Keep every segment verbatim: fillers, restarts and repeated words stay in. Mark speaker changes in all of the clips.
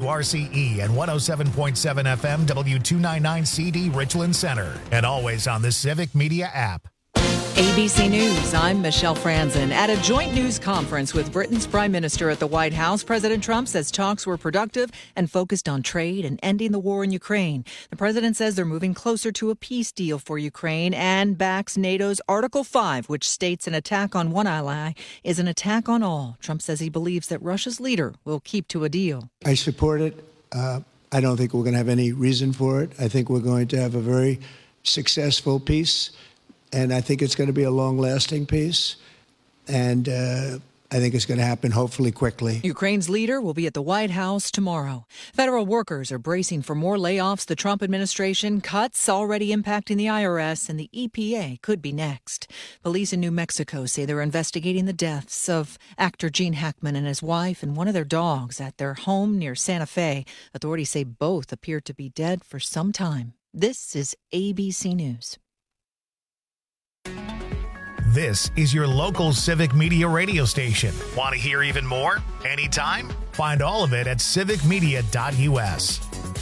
Speaker 1: R C E and one oh seven point seven F M W two ninety-nine C D Richland Center. And always on the Civic Media app.
Speaker 2: A B C News, I'm Michelle Franzen. At a joint news conference with Britain's Prime Minister at the White House, President Trump says talks were productive and focused on trade and ending the war in Ukraine. The president says they're moving closer to a peace deal for Ukraine and backs NATO's Article five, which states an attack on one ally is an attack on all. Trump says he believes that Russia's leader will keep to a deal.
Speaker 3: I support it. Uh, I don't think we're going to have any reason for it. I think we're going to have a very successful peace. And I think it's going to be a long-lasting peace, and uh, I think it's going to happen hopefully quickly.
Speaker 2: Ukraine's leader will be at the White House tomorrow. Federal workers are bracing for more layoffs. The Trump administration cuts already impacting the I R S, and the E P A could be next. Police in New Mexico say they're investigating the deaths of actor Gene Hackman and his wife and one of their dogs at their home near Santa Fe. Authorities say both appear to be dead for some time. This is A B C News.
Speaker 1: This is your local Civic Media radio station. Want to hear even more? Anytime? Find all of it at civic media dot U S.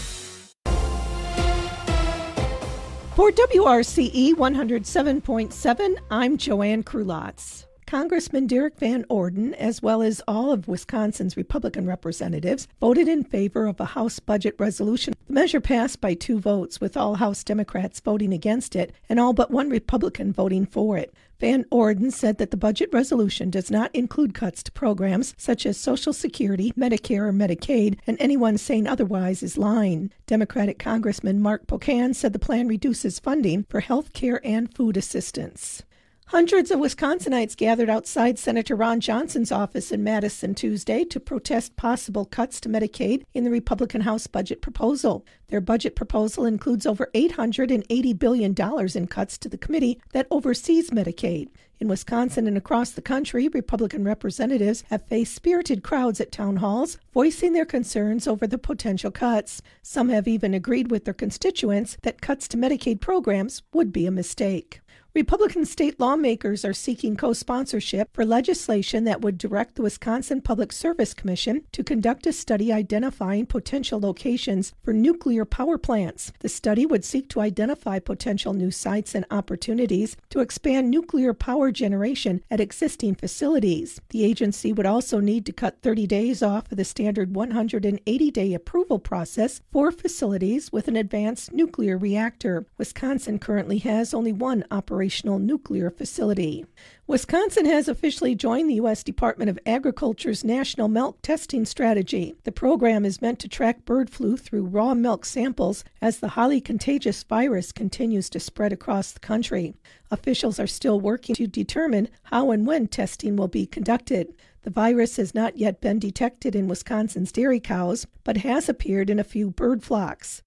Speaker 4: For W R C E one oh seven point seven, I'm Joanne Krulotz. Congressman Derek Van Orden, as well as all of Wisconsin's Republican representatives, voted in favor of a House budget resolution. The measure passed by two votes, with all House Democrats voting against it and all but one Republican voting for it. Van Orden said that the budget resolution does not include cuts to programs such as Social Security, Medicare, or Medicaid, and anyone saying otherwise is lying. Democratic Congressman Mark Pocan said the plan reduces funding for health care and food assistance. Hundreds of Wisconsinites gathered outside Senator Ron Johnson's office in Madison Tuesday to protest possible cuts to Medicaid in the Republican House budget proposal. Their budget proposal includes over eight hundred eighty billion dollars in cuts to the committee that oversees Medicaid. In Wisconsin and across the country, Republican representatives have faced spirited crowds at town halls, voicing their concerns over the potential cuts. Some have even agreed with their constituents that cuts to Medicaid programs would be a mistake. Republican state lawmakers are seeking co-sponsorship for legislation that would direct the Wisconsin Public Service Commission to conduct a study identifying potential locations for nuclear power plants. The study would seek to identify potential new sites and opportunities to expand nuclear power generation at existing facilities. The agency would also need to cut thirty days off of the standard one hundred eighty day approval process for facilities with an advanced nuclear reactor. Wisconsin currently has only one operational nuclear facility. Wisconsin has officially joined the U S Department of Agriculture's National Milk Testing Strategy. The program is meant to track bird flu through raw milk samples as the highly contagious virus continues to spread across the country. Officials are still working to determine how and when testing will be conducted. The virus has not yet been detected in Wisconsin's dairy cows, but has appeared in a few bird flocks.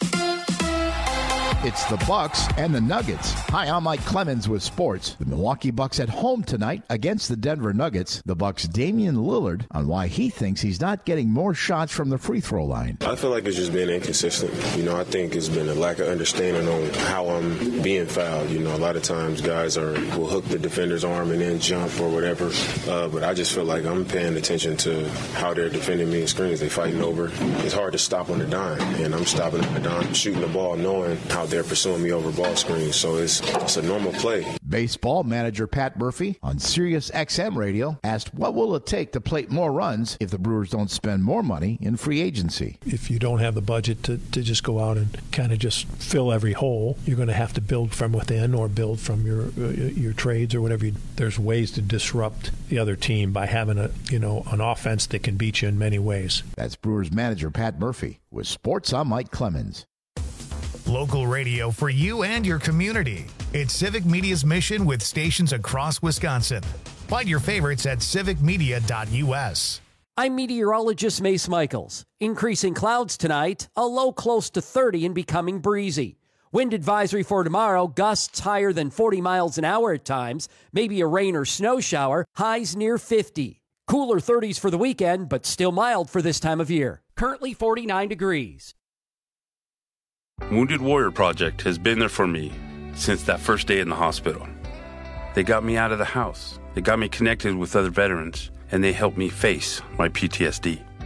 Speaker 5: It's the Bucks and the Nuggets. Hi, I'm Mike Clemens with sports. The Milwaukee Bucks at home tonight against the Denver Nuggets. The Bucks' Damian Lillard on why he thinks he's not getting more shots from the free throw line.
Speaker 6: I feel like it's just been inconsistent. You know, I think it's been a lack of understanding on how I'm being fouled. You know, a lot of times guys are will hook the defender's arm and then jump or whatever. Uh, but I just feel like I'm paying attention to how they're defending me in screens. They fighting over. It's hard to stop on the dime, and I'm stopping on the dime, shooting the ball, knowing how they're pursuing me over ball screens, so it's it's a normal play.
Speaker 5: Baseball manager Pat Murphy on Sirius X M radio asked what will it take to plate more runs if the Brewers don't spend more money in free agency.
Speaker 7: If you don't have the budget to, to just go out and kind of just fill every hole, you're going to have to build from within or build from your uh, your trades or whatever. You, there's ways to disrupt the other team by having a you know an offense that can beat you in many ways.
Speaker 5: That's Brewers manager Pat Murphy. With sports, I'm Mike Clemens.
Speaker 1: Local radio for you and your community. It's Civic Media's mission with stations across Wisconsin. Find your favorites at civic media dot U S.
Speaker 8: I'm meteorologist Mace Michaels. Increasing clouds tonight, a low close to thirty and becoming breezy. Wind advisory for tomorrow, gusts higher than forty miles an hour at times, maybe a rain or snow shower, highs near fifty. Cooler thirties for the weekend, but still mild for this time of year. Currently forty-nine degrees.
Speaker 9: Wounded Warrior Project has been there for me since that first day in the hospital. They got me out of the house. They got me connected with other veterans, and they helped me face my P T S D.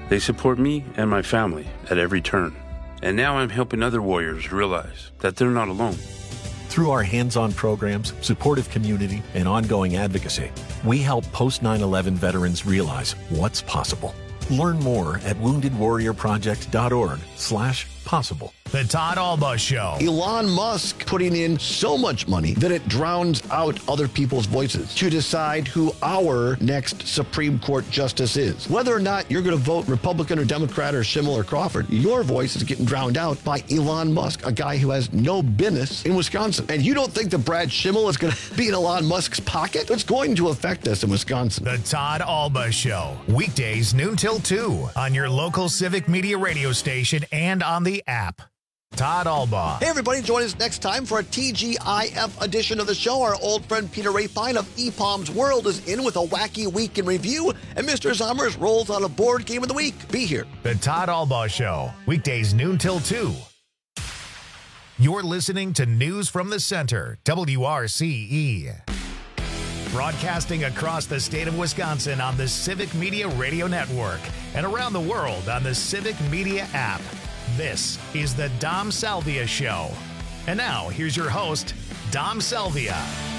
Speaker 9: They support me and my family at every turn. And now I'm helping other warriors realize that they're not alone.
Speaker 10: Through our hands-on programs, supportive community, and ongoing advocacy, we help post nine eleven veterans realize what's possible. Learn more at woundedwarriorproject.org slash possible.
Speaker 1: The Todd Alba Show.
Speaker 11: Elon Musk putting in so much money that it drowns out other people's voices to decide who our next Supreme Court justice is. Whether or not you're going to vote Republican or Democrat or Schimmel or Crawford, your voice is getting drowned out by Elon Musk, a guy who has no business in Wisconsin. And you don't think that Brad Schimmel is going to be in Elon Musk's pocket? It's going to affect us in Wisconsin.
Speaker 1: The Todd Alba Show. Weekdays noon till two on your local Civic Media radio station and on the app. Todd Alba.
Speaker 11: Hey, everybody, join us next time for a T G I F edition of the show. Our old friend Peter Rapine of E P O M's World is in with a wacky week in review, and Mister Zommers rolls out a board game of the week. Be here.
Speaker 1: The Todd Alba Show. Weekdays noon till two. You're listening to News from the Center, W R C E. Broadcasting across the state of Wisconsin on the Civic Media Radio Network and around the world on the Civic Media app. This is the Dom Salvia Show. And now, here's your host, Dom Salvia.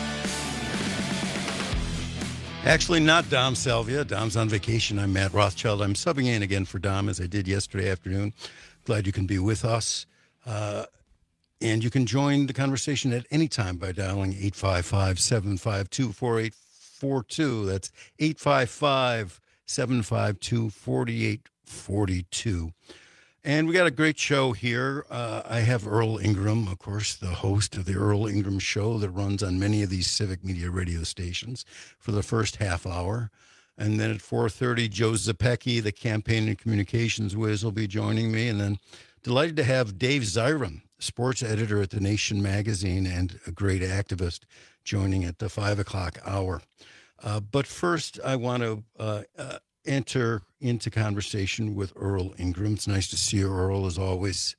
Speaker 12: Actually, not Dom Salvia. Dom's on vacation. I'm Matt Rothschild. I'm subbing in again for Dom, as I did yesterday afternoon. Glad you can be with us. Uh, and you can join the conversation at any time by dialing eight five five, seven five two, four eight four two. That's eight five five, seven five two, four eight four two. And we got a great show here. Uh, I have Earl Ingram, of course, the host of the Earl Ingram Show that runs on many of these Civic Media radio stations for the first half hour. And then at four thirty, Joe Zepecki, the campaign and communications whiz, will be joining me. And then delighted to have Dave Zirin, sports editor at The Nation magazine and a great activist, joining at the five o'clock hour. Uh, but first, I want to uh, uh, enter into conversation with Earl Ingram. It's nice to see you, Earl, as always.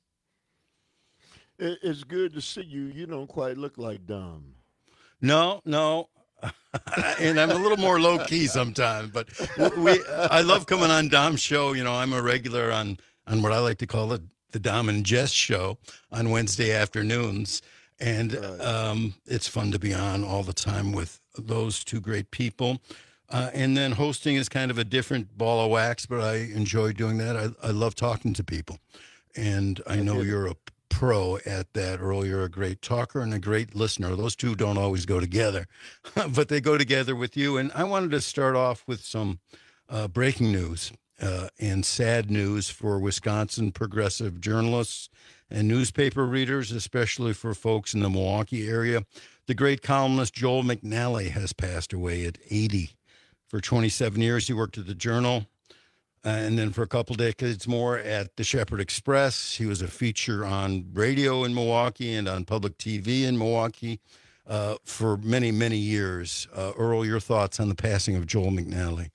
Speaker 13: It's good to see you. You don't quite look like Dom.
Speaker 12: No, no. And I'm a little more low-key sometimes, but we I love coming on Dom's show. You know, I'm a regular on, on what I like to call it, the Dom and Jess show on Wednesday afternoons. And um, it's fun to be on all the time with those two great people. Uh, and then hosting is kind of a different ball of wax, but I enjoy doing that. I, I love talking to people. And I know you're a pro at that, Earl. You're a great talker and a great listener. Those two don't always go together, but they go together with you. And I wanted to start off with some uh, breaking news uh, and sad news for Wisconsin progressive journalists and newspaper readers, especially for folks in the Milwaukee area. The great columnist Joel McNally has passed away at eighty. For twenty-seven years, he worked at the Journal, uh, and then for a couple decades more at the Shepherd Express. He was a feature on radio in Milwaukee and on public T V in Milwaukee uh, for many, many years. Uh, Earl, your thoughts on the passing of Joel McNally?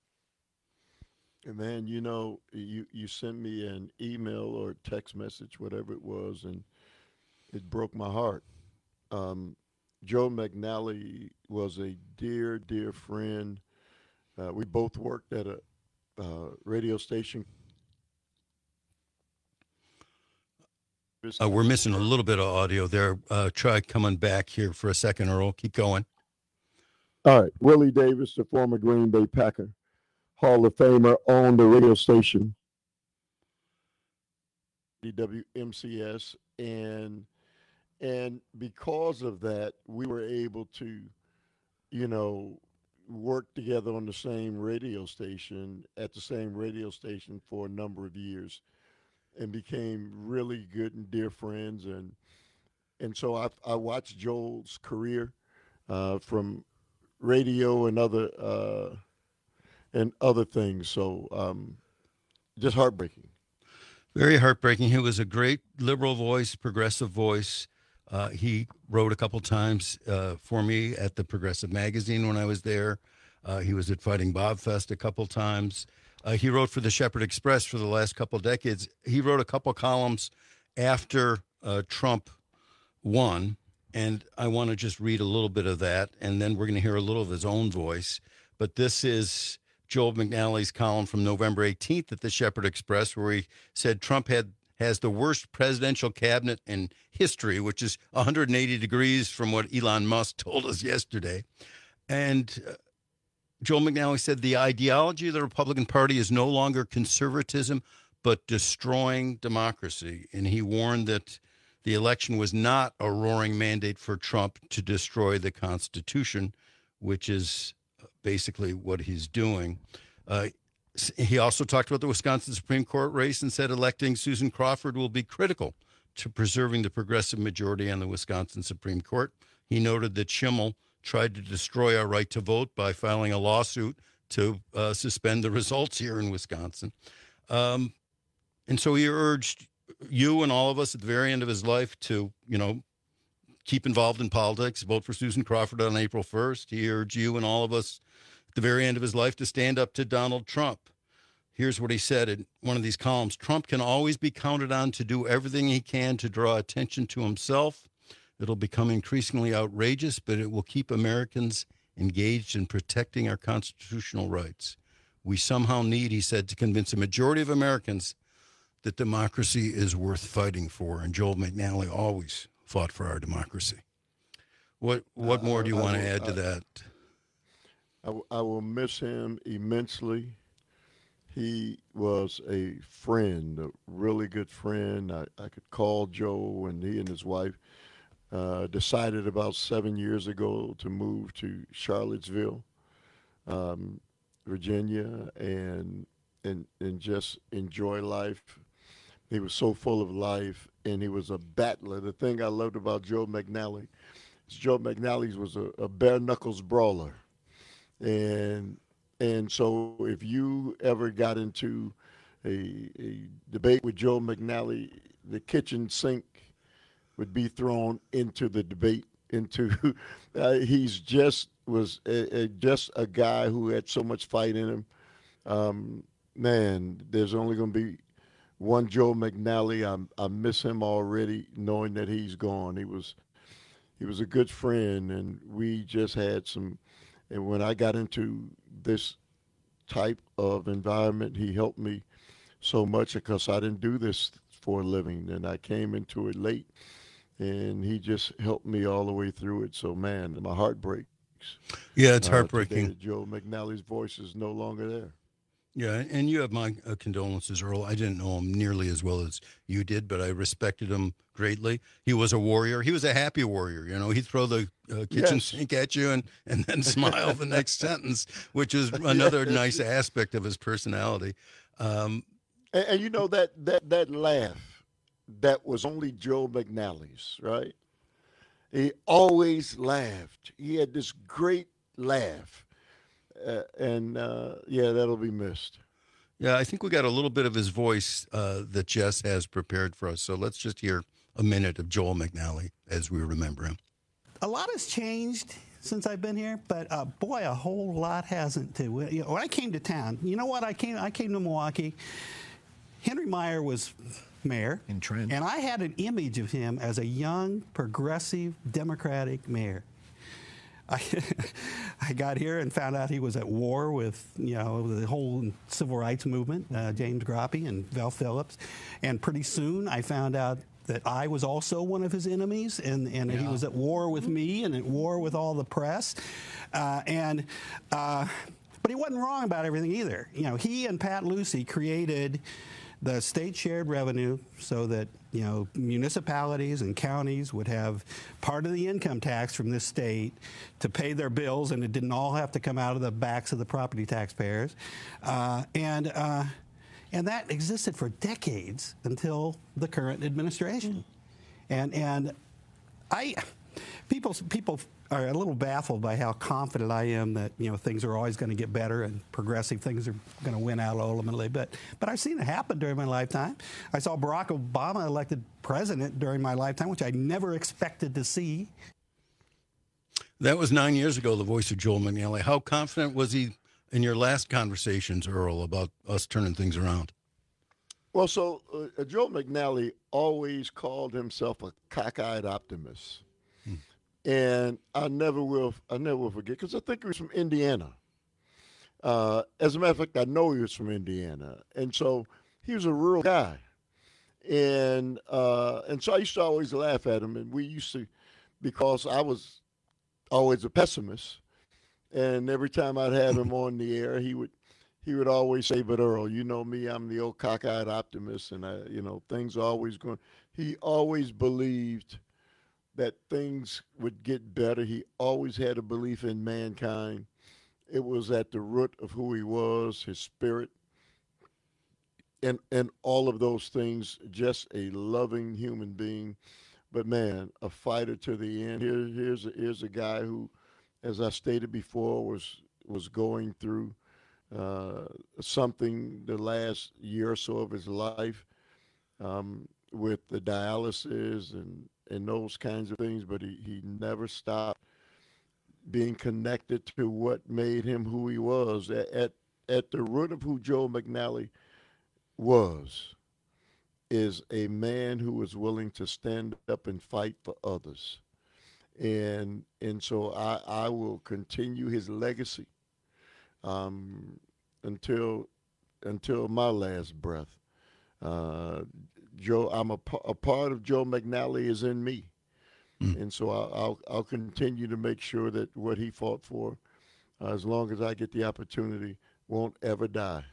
Speaker 13: Man, you know, you, you sent me an email or text message, whatever it was, and it broke my heart. Um, Joel McNally was a dear, dear friend. Uh, we both worked at a uh, radio station.
Speaker 12: Uh, we're missing a little bit of audio there. Uh, try coming back here for a second, Earl. Keep going.
Speaker 13: All right. Willie Davis, the former Green Bay Packer Hall of Famer, owned the radio station, D W M C S, and and because of that, we were able to, you know, worked together on the same radio station at the same radio station for a number of years and became really good and dear friends. And, and so I, I watched Joel's career uh, from radio and other, uh, and other things. So um, just heartbreaking.
Speaker 12: Very heartbreaking. He was a great liberal voice, progressive voice. Uh, he wrote a couple times uh, for me at the Progressive Magazine when I was there. Uh, he was at Fighting Bob Fest a couple times. Uh, he wrote for the Shepherd Express for the last couple of decades. He wrote a couple columns after uh, Trump won, and I want to just read a little bit of that, and then we're going to hear a little of his own voice. But this is Joel McNally's column from November eighteenth at the Shepherd Express, where he said Trump had has the worst presidential cabinet in history, which is one hundred eighty degrees from what Elon Musk told us yesterday. And uh, Joel McNally said the ideology of the Republican Party is no longer conservatism, but destroying democracy. And he warned that the election was not a roaring mandate for Trump to destroy the Constitution, which is basically what he's doing. Uh, he also talked about the Wisconsin Supreme Court race and said electing Susan Crawford will be critical to preserving the progressive majority on the Wisconsin Supreme Court. He noted that Schimmel tried to destroy our right to vote by filing a lawsuit to uh, suspend the results here in Wisconsin. Um, and so he urged you and all of us at the very end of his life to, you know, keep involved in politics, vote for Susan Crawford on April first. He urged you and all of us at the very end of his life to stand up to Donald Trump. Here's what he said in one of these columns. Trump can always be counted on to do everything he can to draw attention to himself. It'll become increasingly outrageous, but it will keep Americans engaged in protecting our constitutional rights. We somehow need, he said, to convince a majority of Americans that democracy is worth fighting for. And Joel McNally always fought for our democracy. What what more do you want to add to that?
Speaker 13: I, I will miss him immensely. He was a friend, a really good friend. I, I could call Joe when he and his wife uh, decided about seven years ago to move to Charlottesville, um, Virginia, and, and and just enjoy life. He was so full of life, and he was a battler. The thing I loved about Joe McNally is Joe McNally was a, a bare knuckles brawler. And and so if you ever got into a, a debate with Joe McNally, the kitchen sink would be thrown into the debate. Into uh, he's just was a, a, just a guy who had so much fight in him. Um, man, there's only going to be one Joe McNally. I I miss him already, knowing that he's gone. He was he was a good friend, and we just had some. And when I got into this type of environment, he helped me so much because I didn't do this for a living, and I came into it late, and he just helped me all the way through it. So, man, my heart breaks.
Speaker 12: Yeah, it's
Speaker 13: uh,
Speaker 12: heartbreaking.
Speaker 13: Today, Joe McNally's voice is no longer there.
Speaker 12: Yeah, and you have my uh, condolences, Earl. I didn't know him nearly as well as you did, but I respected him greatly. He was a warrior. He was a happy warrior. You know, he'd throw the uh, kitchen yes. sink at you and, and then smile the next sentence, which is another yes. nice aspect of his personality. Um,
Speaker 13: and, and, you know, that, that, that laugh, that was only Joe McNally's, right? He always laughed. He had this great laugh. Uh, and, uh, yeah, that'll be missed.
Speaker 12: Yeah, I think we got a little bit of his voice uh, that Jess has prepared for us. So let's just hear a minute of Joel McNally as we remember him.
Speaker 14: A lot has changed since I've been here, but uh, boy, a whole lot hasn't too. When I came to town, you know what? I came I came to Milwaukee. Henry Meyer was mayor.
Speaker 15: In Trent.
Speaker 14: And I had an image of him as a young, progressive, Democratic mayor. I, I got here and found out he was at war with, you know, the whole civil rights movement, uh, James Groppe and Val Phillips. And pretty soon I found out that I was also one of his enemies, and, and yeah. he was at war with me and at war with all the press. Uh, and uh, but he wasn't wrong about everything either. You know, he and Pat Lucey created the state shared revenue so that, you know, municipalities and counties would have part of the income tax from this state to pay their bills, and it didn't all have to come out of the backs of the property taxpayers. Uh, and uh, and that existed for decades until the current administration. And and I people people are a little baffled by how confident I am that, you know, things are always going to get better and progressive things are going to win out ultimately. But but I've seen it happen during my lifetime. I saw Barack Obama elected president during my lifetime, which I never expected to see.
Speaker 12: That was nine years ago, the voice of Joel McNally. How confident was he in your last conversations, Earl, about us turning things around?
Speaker 13: Well, so uh, Joel McNally always called himself a cockeyed optimist. Hmm. And I never will I never will forget, because I think he was from Indiana. Uh, as a matter of fact, I know he was from Indiana. And so he was a rural guy. And uh, and so I used to always laugh at him. And we used to, because I was always a pessimist. And every time I'd have him on the air, he would he would always say, "But Earl, you know me, I'm the old cockeyed optimist, and I, you know, things are always going." He always believed that things would get better. He always had a belief in mankind. It was at the root of who he was, his spirit, and and all of those things. Just a loving human being, but man, a fighter to the end. Here, here's a, here's a guy who, as I stated before, was was going through uh, something the last year or so of his life um, with the dialysis and, and those kinds of things, but he, he never stopped being connected to what made him who he was. At, at, at the root of who Joe McNally was is a man who was willing to stand up and fight for others. And and so I, I will continue his legacy um, until until my last breath. Uh, Joe, I'm a, a part of Joe McNally is in me, mm. and so I'll, I'll I'll continue to make sure that what he fought for, uh, as long as I get the opportunity, won't ever die.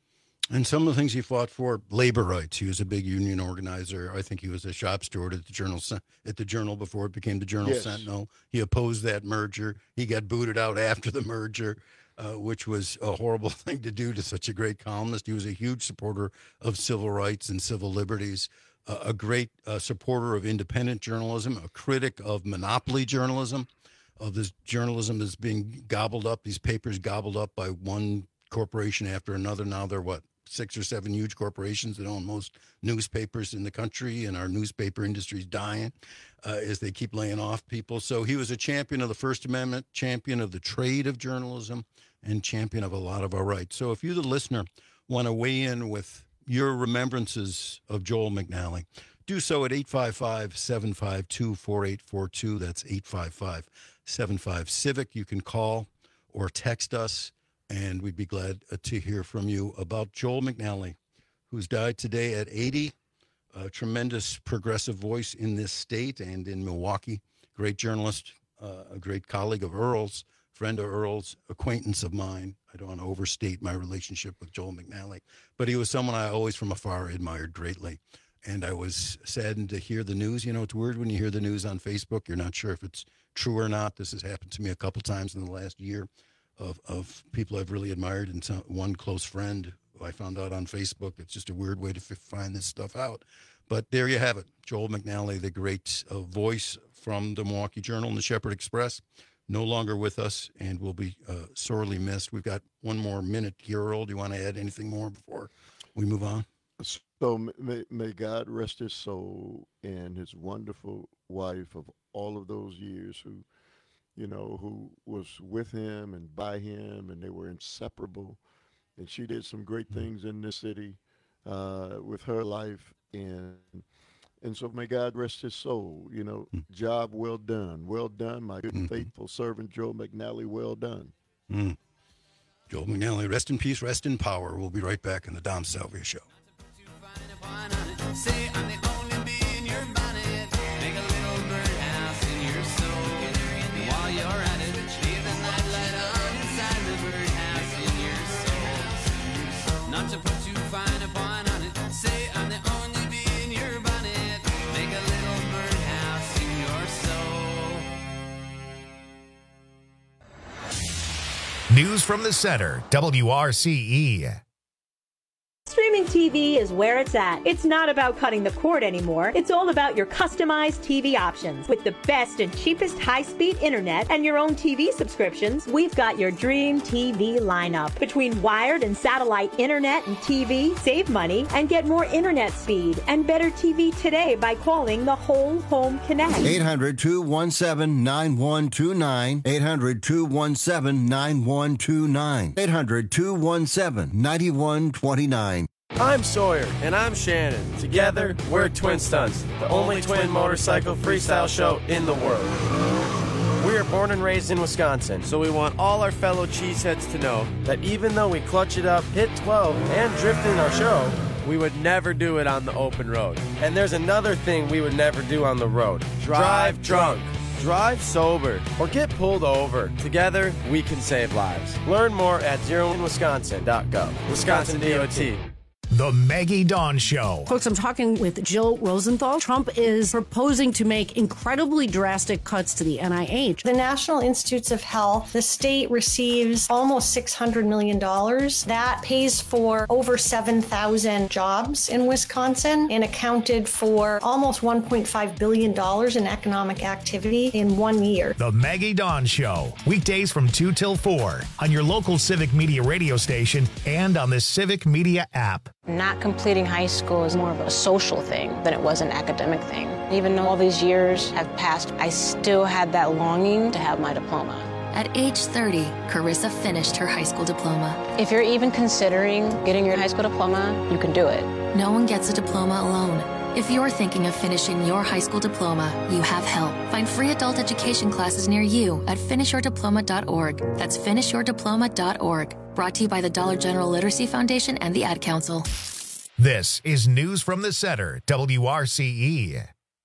Speaker 12: And some of the things he fought for, labor rights. He was a big union organizer. I think he was a shop steward at the Journal at the Journal before it became the Journal yes. Sentinel. He opposed that merger. He got booted out after the merger, uh, which was a horrible thing to do to such a great columnist. He was a huge supporter of civil rights and civil liberties, uh, a great uh, supporter of independent journalism, a critic of monopoly journalism, of this journalism that's being gobbled up, these papers gobbled up by one corporation after another. Now they're what? Six or seven huge corporations that own most newspapers in the country, and our newspaper industry is dying uh, as they keep laying off people. So he was a champion of the First Amendment, champion of the trade of journalism, and champion of a lot of our rights. So if you, the listener, want to weigh in with your remembrances of Joel McNally, do so at eight five five, seven five two, four eight four two. That's eight five five, seven five, CIVIC. You can call or text us, and we'd be glad to hear from you about Joel McNally, who's died today at eighty, a tremendous progressive voice in this state and in Milwaukee, great journalist, uh, a great colleague of Earl's, friend of Earl's, acquaintance of mine. I don't want to overstate my relationship with Joel McNally, but he was someone I always from afar admired greatly. And I was saddened to hear the news. You know, it's weird when you hear the news on Facebook. You're not sure if it's true or not. This has happened to me a couple times in the last year. Of, of people I've really admired, and some, one close friend who I found out on Facebook. It's just a weird way to f- find this stuff out. But there you have it. Joel McNally, the great uh, voice from the Milwaukee Journal and the Shepherd Express, no longer with us and will be uh, sorely missed. We've got one more minute here, Earl. Do you want to add anything more before we move on?
Speaker 13: So may, may God rest his soul and his wonderful wife of all of those years who you know, who was with him and by him, and they were inseparable. And she did some great things in this city uh, with her life. And and so may God rest his soul. You know, mm. job well done. Well done, my good and mm-hmm. faithful servant, Joe McNally, well done.
Speaker 12: Mm. Joel McNally, rest in peace, rest in power. We'll be right back in the Dom Salvia Show.
Speaker 15: Say I'm the only bee in your bonnet. Make a little birdhouse in your soul. While you're at it, leave the nightlight on inside the birdhouse in your soul. Not to put too fine a point on it. Say I'm the only bee in your bonnet. Make a little birdhouse in your soul.
Speaker 1: News from the Center, W R C E.
Speaker 16: Streaming T V is where it's at. It's not about cutting the cord anymore. It's all about your customized T V options. With the best and cheapest high-speed internet and your own T V subscriptions, we've got your dream T V lineup. Between wired and satellite internet and T V, save money and get more internet speed and better T V today by calling the Whole Home Connect.
Speaker 17: eight hundred, two one seven, nine one two nine. eight hundred, two one seven, nine one two nine. eight hundred, two one seven, nine one two nine.
Speaker 18: I'm Sawyer, and I'm Shannon. Together, we're Twin Stunts, the only twin motorcycle freestyle show in the world. We are born and raised in Wisconsin, so we want all our fellow cheeseheads to know that even though we clutch it up, hit twelve, and drift in our show, we would never do it on the open road. And there's another thing we would never do on the road. Drive drunk. Drive sober. Or get pulled over. Together, we can save lives. Learn more at zero in wisconsin dot gov. Wisconsin D O T.
Speaker 1: The Maggie Dawn Show.
Speaker 19: Folks, I'm talking with Jill Rosenthal. Trump is proposing to make incredibly drastic cuts to the N I H.
Speaker 20: The National Institutes of Health, the state receives almost six hundred million dollars. That pays for over seven thousand jobs in Wisconsin and accounted for almost one point five billion dollars in economic activity in one year.
Speaker 1: The Maggie Dawn Show. Weekdays from two till four on your local Civic Media radio station and on the Civic Media app.
Speaker 21: Not completing high school is more of a social thing than it was an academic thing. Even though all these years have passed, I still had that longing to have my diploma.
Speaker 22: At age thirty, Carissa finished her high school diploma.
Speaker 21: If you're even considering getting your high school diploma, you can do it.
Speaker 22: No one gets a diploma alone. If you're thinking of finishing your high school diploma, you have help. Find free adult education classes near you at finish your diploma dot org. That's finish your diploma dot org. Brought to you by the Dollar General Literacy Foundation and the Ad Council.
Speaker 1: This is News from the Center, W R C E.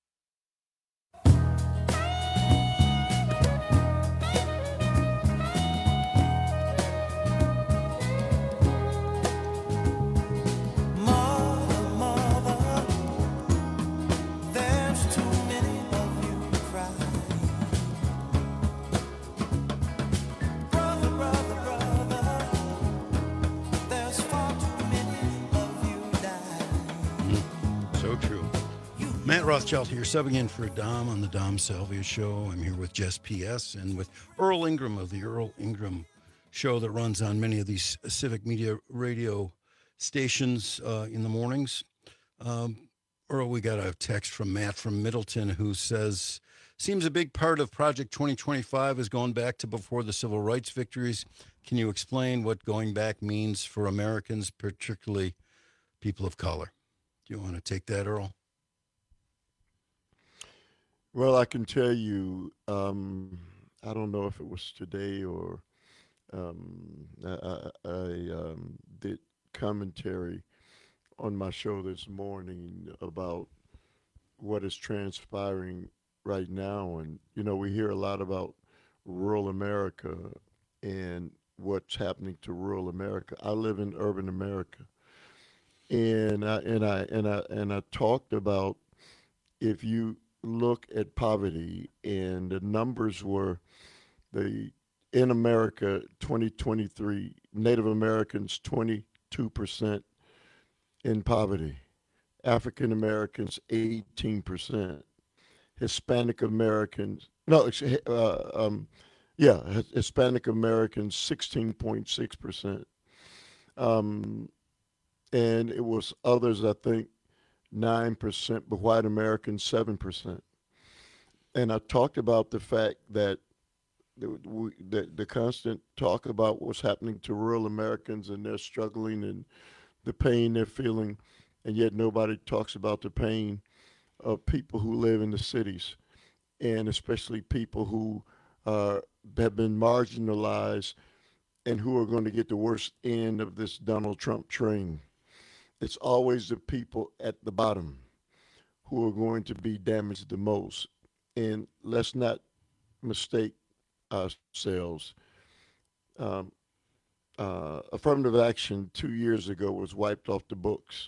Speaker 12: Matt Rothschild here, subbing in for Dom on the Dom Salvia Show. I'm here with Jess P S and with Earl Ingram of the Earl Ingram Show that runs on many of these Civic Media radio stations uh, in the mornings. Um, Earl, we got a text from Matt from Middleton who says, seems a big part of Project twenty twenty-five is going back to before the civil rights victories. Can you explain what going back means for Americans, particularly people of color? Do you want to take that, Earl?
Speaker 13: Well, I can tell you, um, I don't know if it was today or um, I, I um, did commentary on my show this morning about what is transpiring right now. And, you know, we hear a lot about rural America and what's happening to rural America. I live in urban America. And I, and I, and I, and I talked about if you look at poverty, and the numbers were the in America twenty twenty-three, Native Americans twenty-two percent in poverty, African Americans eighteen percent, Hispanic Americans no uh, um, yeah Hispanic Americans sixteen point six percent, um, and it was others I think nine percent, but white Americans, seven percent. And I talked about the fact that the, we, the, the constant talk about what's happening to rural Americans and they're struggling and the pain they're feeling, and yet nobody talks about the pain of people who live in the cities, and especially people who uh, have been marginalized and who are going to get the worst end of this Donald Trump train. It's always the people at the bottom who are going to be damaged the most. And let's not mistake ourselves. Um, uh, affirmative action two years ago was wiped off the books.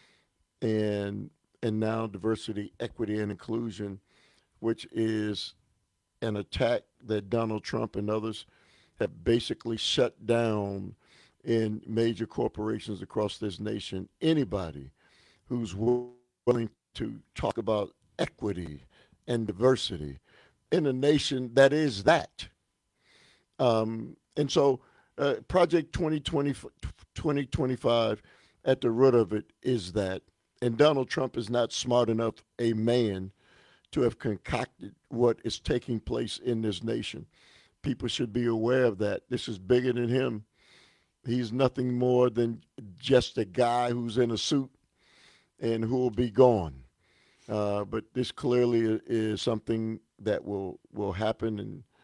Speaker 13: And, and now diversity, equity, and inclusion, which is an attack that Donald Trump and others have basically shut down in major corporations across this nation. Anybody who's willing to talk about equity and diversity in a nation that is that. Um, and so uh, Project twenty twenty, twenty twenty-five, at the root of it is that. And Donald Trump is not smart enough a man to have concocted what is taking place in this nation. People should be aware of that. This is bigger than him. He's nothing more than just a guy who's in a suit and who will be gone. Uh, but this clearly is something that will, will happen, and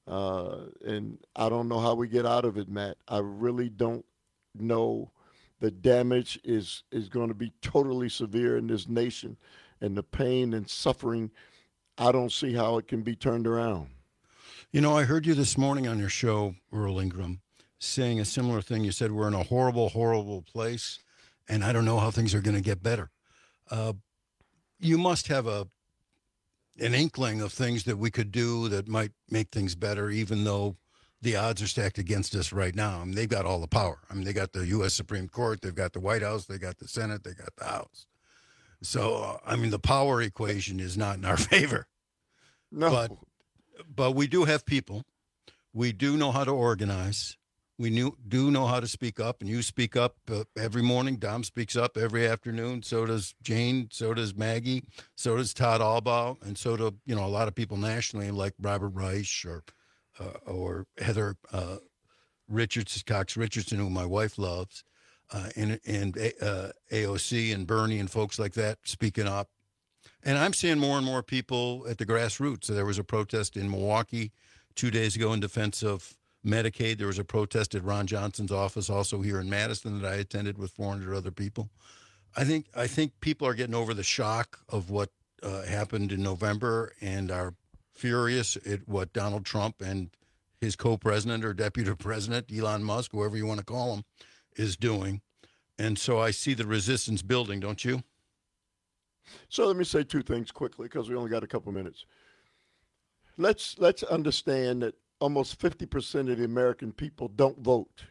Speaker 13: Uh, and I don't know how we get out of it, Matt. I really don't know. The damage is, is going to be totally severe in this nation, and the pain and suffering, I don't see how it can be turned around.
Speaker 12: You know, I heard you this morning on your show, Earl Ingram, saying a similar thing. You said we're in a horrible, horrible place, and I don't know how things are going to get better. Uh, you must have a an inkling of things that we could do that might make things better, even though the odds are stacked against us right now. I mean, they've got all the power. I mean, they got the U S Supreme Court, they've got the White House, they got the Senate, they got the House. So, uh, I mean, the power equation is not in our favor.
Speaker 13: No.
Speaker 12: But, but we do have people. We do know how to organize. We knew, do know how to speak up, and you speak up uh, every morning. Dom speaks up every afternoon. So does Jane. So does Maggie. So does Todd Albaugh, and so do, you know, a lot of people nationally, like Robert Reich or uh, or Heather uh, Richardson, Cox Richardson, who my wife loves, uh, and and uh, A O C and Bernie and folks like that speaking up. And I'm seeing more and more people at the grassroots. So there was a protest in Milwaukee two days ago in defense of Medicaid. There was a protest at Ron Johnson's office also here in Madison that I attended with four hundred other people. I think I think people are getting over the shock of what uh, happened in November and are furious at what Donald Trump and his co-president or deputy president, Elon Musk, whoever you want to call him, is doing. And so I see the resistance building, don't you?
Speaker 13: So let me say two things quickly because we only got a couple minutes. Let's let's understand that almost fifty percent of the American people don't vote.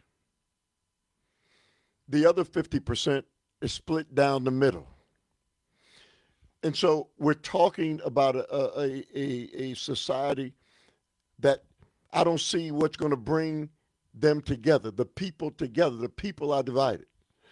Speaker 13: The other fifty percent is split down the middle. And so we're talking about a, a, a, a society that I don't see what's going to bring them together, the people together. The people are divided.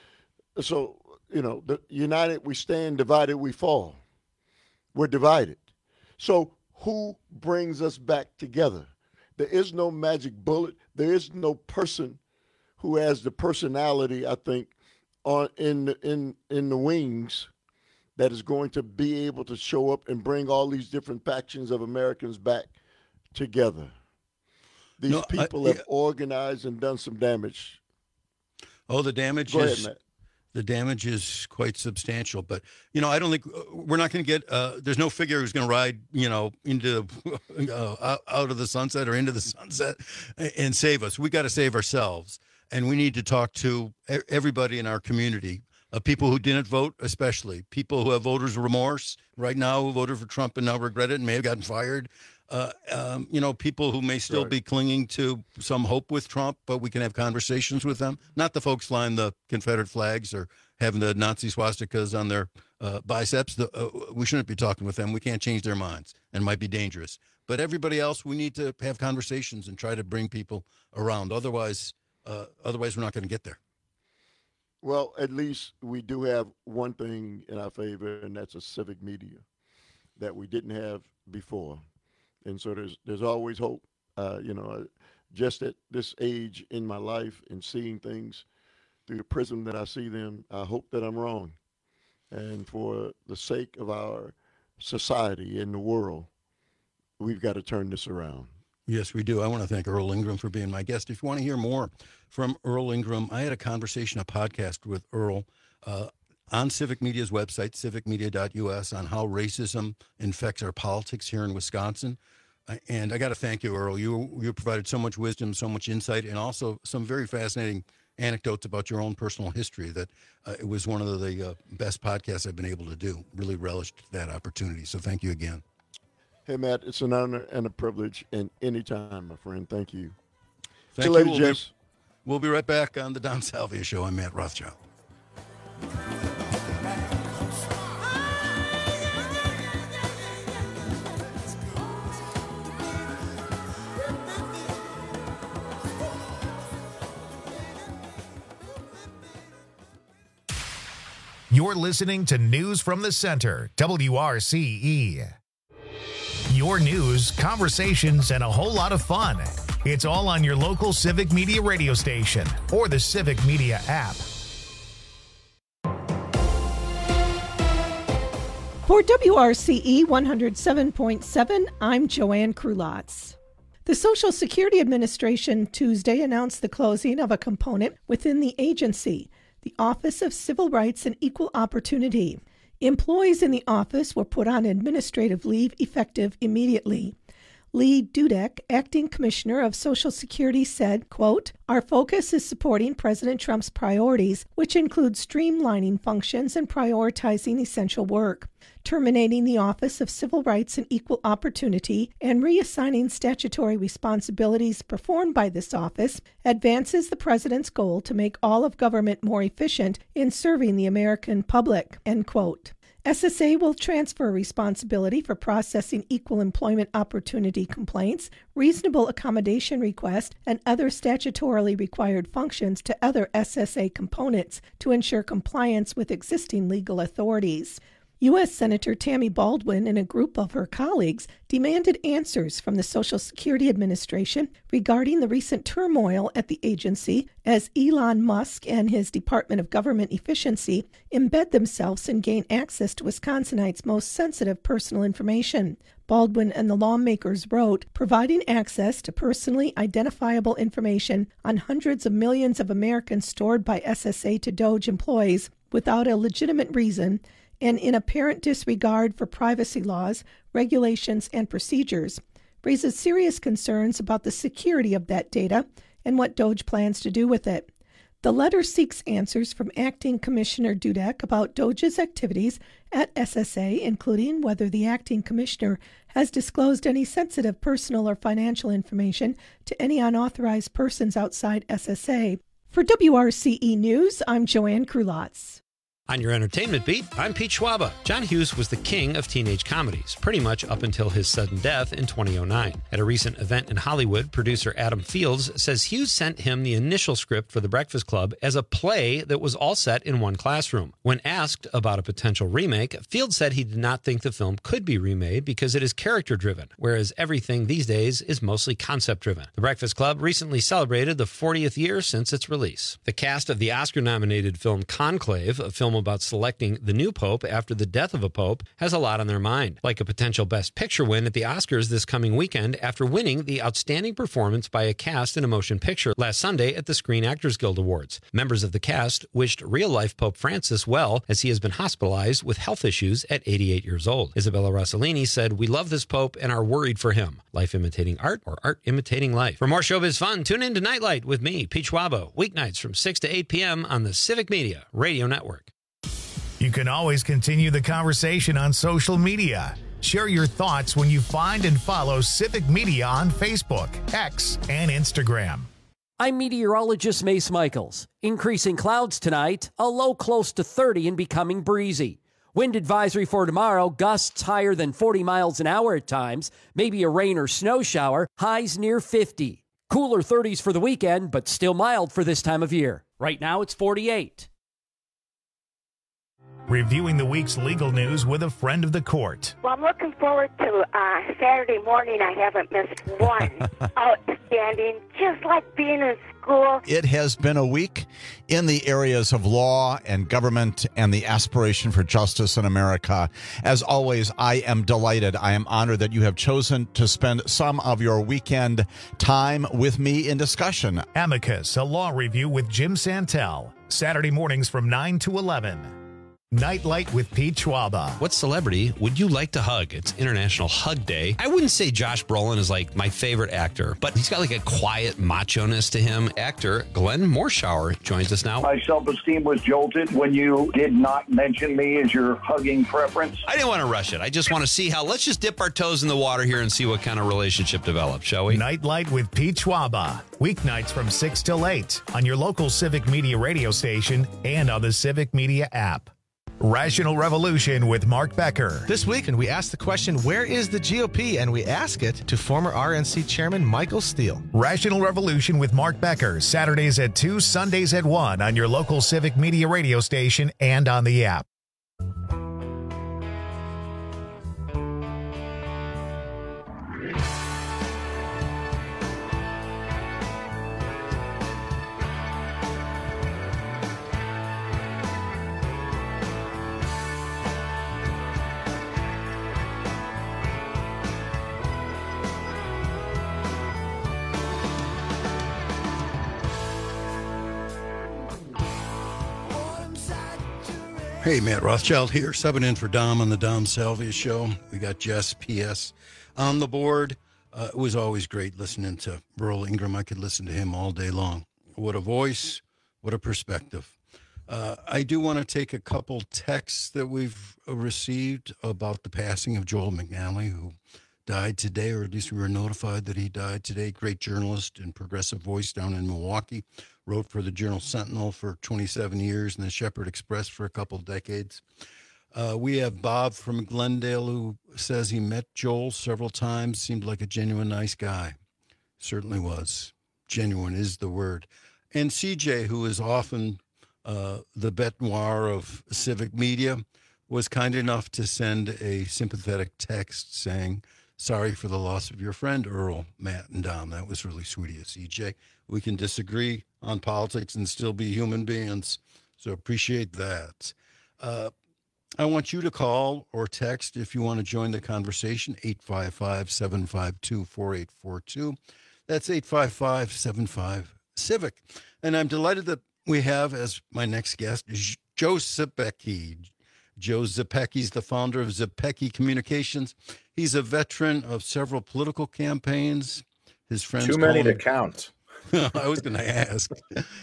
Speaker 13: So, you know, the united we stand, divided we fall. We're divided. So who brings us back together? There is no magic bullet. There is no person who has the personality, I think, on in the, in in the wings that is going to be able to show up and bring all these different factions of Americans back together. These
Speaker 12: No, I-
Speaker 13: people have
Speaker 12: yeah.
Speaker 13: organized and done some damage.
Speaker 12: Oh, the damage
Speaker 13: Go ahead,
Speaker 12: is
Speaker 13: Matt.
Speaker 12: the damage is quite substantial. But you know, I don't think uh, we're not going to get. Uh, there's no figure who's going to ride, you know, into uh, out- out of the sunset or into the sunset and save us. We got to save ourselves, and we need to talk to e- everybody in our community. Uh, people who didn't vote, especially people who have voters' remorse right now, who voted for Trump and now regret it and may have gotten fired. Uh, um, you know, people who may still
Speaker 13: Right.
Speaker 12: be clinging to some hope with Trump, but we can have conversations with them. Not the folks flying the Confederate flags or having the Nazi swastikas on their uh, biceps. The, uh, we shouldn't be talking with them. We can't change their minds and might be dangerous. But everybody else, we need to have conversations and try to bring people around. Otherwise, uh, otherwise we're not going to get there.
Speaker 13: Well, at least we do have one thing in our favor, and that's a civic media that we didn't have before. And so there's there's always hope. Uh, you know, uh, just at this age in my life and seeing things through the prism that I see them, I hope that I'm wrong. And for the sake of our society and the world, we've got to turn this around.
Speaker 12: Yes, we do. I want to thank Earl Ingram for being my guest. If you want to hear more from Earl Ingram, I had a conversation, a podcast with Earl uh, on Civic Media's website, civic media dot U S, on how racism infects our politics here in Wisconsin. Uh, And I got to thank you, Earl. You you provided so much wisdom, so much insight, and also some very fascinating anecdotes about your own personal history that uh, it was one of the uh, best podcasts I've been able to do. Really relished that opportunity. So thank you again.
Speaker 13: Hey, Matt, it's an honor and a privilege, and anytime, my friend. Thank you.
Speaker 12: Thank
Speaker 13: See you
Speaker 12: you.
Speaker 13: later,
Speaker 12: We'll be-
Speaker 13: Jess.
Speaker 12: We'll be right back on the Don Salvia Show. I'm Matt Rothschild.
Speaker 1: You're listening to News from the Center, W R C E. Your news, conversations, and a whole lot of fun. It's all on your local Civic Media radio station or the Civic Media app.
Speaker 4: For W R C E one oh seven point seven, I'm Joanne Krulotz. The Social Security Administration Tuesday announced the closing of a component within the agency, the Office of Civil Rights and Equal Opportunity. Employees in the office were put on administrative leave effective immediately. Lee Dudek, acting commissioner of Social Security, said, quote, "Our focus is supporting President Trump's priorities, which include streamlining functions and prioritizing essential work. Terminating the Office of Civil Rights and Equal Opportunity and reassigning statutory responsibilities performed by this office advances the president's goal to make all of government more efficient in serving the American public," end quote. S S A will transfer responsibility for processing equal employment opportunity complaints, reasonable accommodation requests, and other statutorily required functions to other S S A components to ensure compliance with existing legal authorities. U S Senator Tammy Baldwin and a group of her colleagues demanded answers from the Social Security Administration regarding the recent turmoil at the agency as Elon Musk and his Department of Government Efficiency embed themselves and gain access to Wisconsinites' most sensitive personal information. Baldwin and the lawmakers wrote, "Providing access to personally identifiable information on hundreds of millions of Americans stored by S S A to DOJ employees without a legitimate reason and in apparent disregard for privacy laws, regulations, and procedures, raises serious concerns about the security of that data and what DOJ plans to do with it." The letter seeks answers from Acting Commissioner Dudek about DOJ's activities at S S A, including whether the Acting Commissioner has disclosed any sensitive personal or financial information to any unauthorized persons outside S S A. For W R C E News, I'm Joanne Krulotz.
Speaker 2: On your entertainment beat, I'm Pete Schwaba. John Hughes was the king of teenage comedies, pretty much up until his sudden death in two thousand nine. At a recent event in Hollywood, producer Adam Fields says Hughes sent him the initial script for The Breakfast Club as a play that was all set in one classroom. When asked about a potential remake, Fields said he did not think the film could be remade because it is character-driven, whereas everything these days is mostly concept-driven. The Breakfast Club recently celebrated the fortieth year since its release. The cast of the Oscar-nominated film Conclave, a film about selecting the new pope after the death of a pope, has a lot on their mind, like a potential Best Picture win at the Oscars this coming weekend after winning the Outstanding Performance by a Cast in a Motion Picture last Sunday at the Screen Actors Guild Awards. Members of the cast wished real-life Pope Francis well as he has been hospitalized with health issues at eighty-eight years old. Isabella Rossellini said, "We love this pope and are worried for him. Life imitating art or art imitating life." For more showbiz fun, tune in to Nightlight with me, Pete Schwabo, weeknights from six to eight p.m. on the Civic Media Radio Network.
Speaker 1: You can always continue the conversation on social media. Share your thoughts when you find and follow Civic Media on Facebook, X, and Instagram.
Speaker 8: I'm meteorologist Mace Michaels. Increasing clouds tonight, a low close to thirty and becoming breezy. Wind advisory for tomorrow, gusts higher than forty miles an hour at times, maybe a rain or snow shower, highs near fifty. Cooler thirties for the weekend, but still mild for this time of year. Right now it's forty-eight.
Speaker 1: Reviewing the week's legal news with a friend of the court.
Speaker 3: Well, I'm looking forward to uh, Saturday morning. I haven't missed one. Outstanding, just like being in school.
Speaker 5: It has been a week in the areas of law and government and the aspiration for justice in America. As always, I am delighted. I am honored that you have chosen to spend some of your weekend time with me in discussion.
Speaker 1: Amicus, a law review with Jim Santel. Saturday mornings from nine to eleven. Nightlight with Pete Schwaba.
Speaker 2: What celebrity would you like to hug? It's International Hug Day. I wouldn't say Josh Brolin is like my favorite actor, but he's got like a quiet macho-ness to him. Actor Glenn Morshower joins us now.
Speaker 23: My self-esteem was jolted when you did not mention me as your hugging preference.
Speaker 2: I didn't want to rush it. I just want to see how, let's just dip our toes in the water here and see what kind of relationship develops, shall we?
Speaker 1: Nightlight with Pete Schwaba. Weeknights from six till eight on your local Civic Media radio station and on the Civic Media app. Rational Revolution with Mark Becker.
Speaker 24: This weekend, we ask the question, where is the G O P? And we ask it to former R N C Chairman Michael Steele.
Speaker 1: Rational Revolution with Mark Becker, Saturdays at two, Sundays at one on your local Civic Media radio station and on the app.
Speaker 12: Hey, Matt Rothschild here, subbing in for Dom on the Dom Salvia Show. We got Jess P S on the board. Uh, it was always great listening to Earl Ingram. I could listen to him all day long. What a voice, what a perspective. Uh, I do want to take a couple texts that we've received about the passing of Joel McNally, who died today, or at least we were notified that he died today. Great journalist and progressive voice down in Milwaukee. Wrote for the Journal Sentinel for twenty-seven years and the Shepherd Express for a couple decades. Uh, we have Bob from Glendale who says he met Joel several times, seemed like a genuine nice guy. Certainly was. Genuine is the word. And C J, who is often uh, the bête noire of civic media, was kind enough to send a sympathetic text saying, sorry for the loss of your friend, Earl, Matt, and Dom. That was really sweet of you, C J. We can disagree on politics and still be human beings, so appreciate that. Uh, I want you to call or text if you want to join the conversation, eight five five, seven five two, four eight four two. That's eight five five, seven five, CIVIC. And I'm delighted that we have as my next guest Joe Zepecki. Joe Zepecki is the founder of Zepecki Communications. He's a veteran of several political campaigns. His friends
Speaker 6: Too many
Speaker 12: call him,
Speaker 6: to count.
Speaker 12: I was going to ask.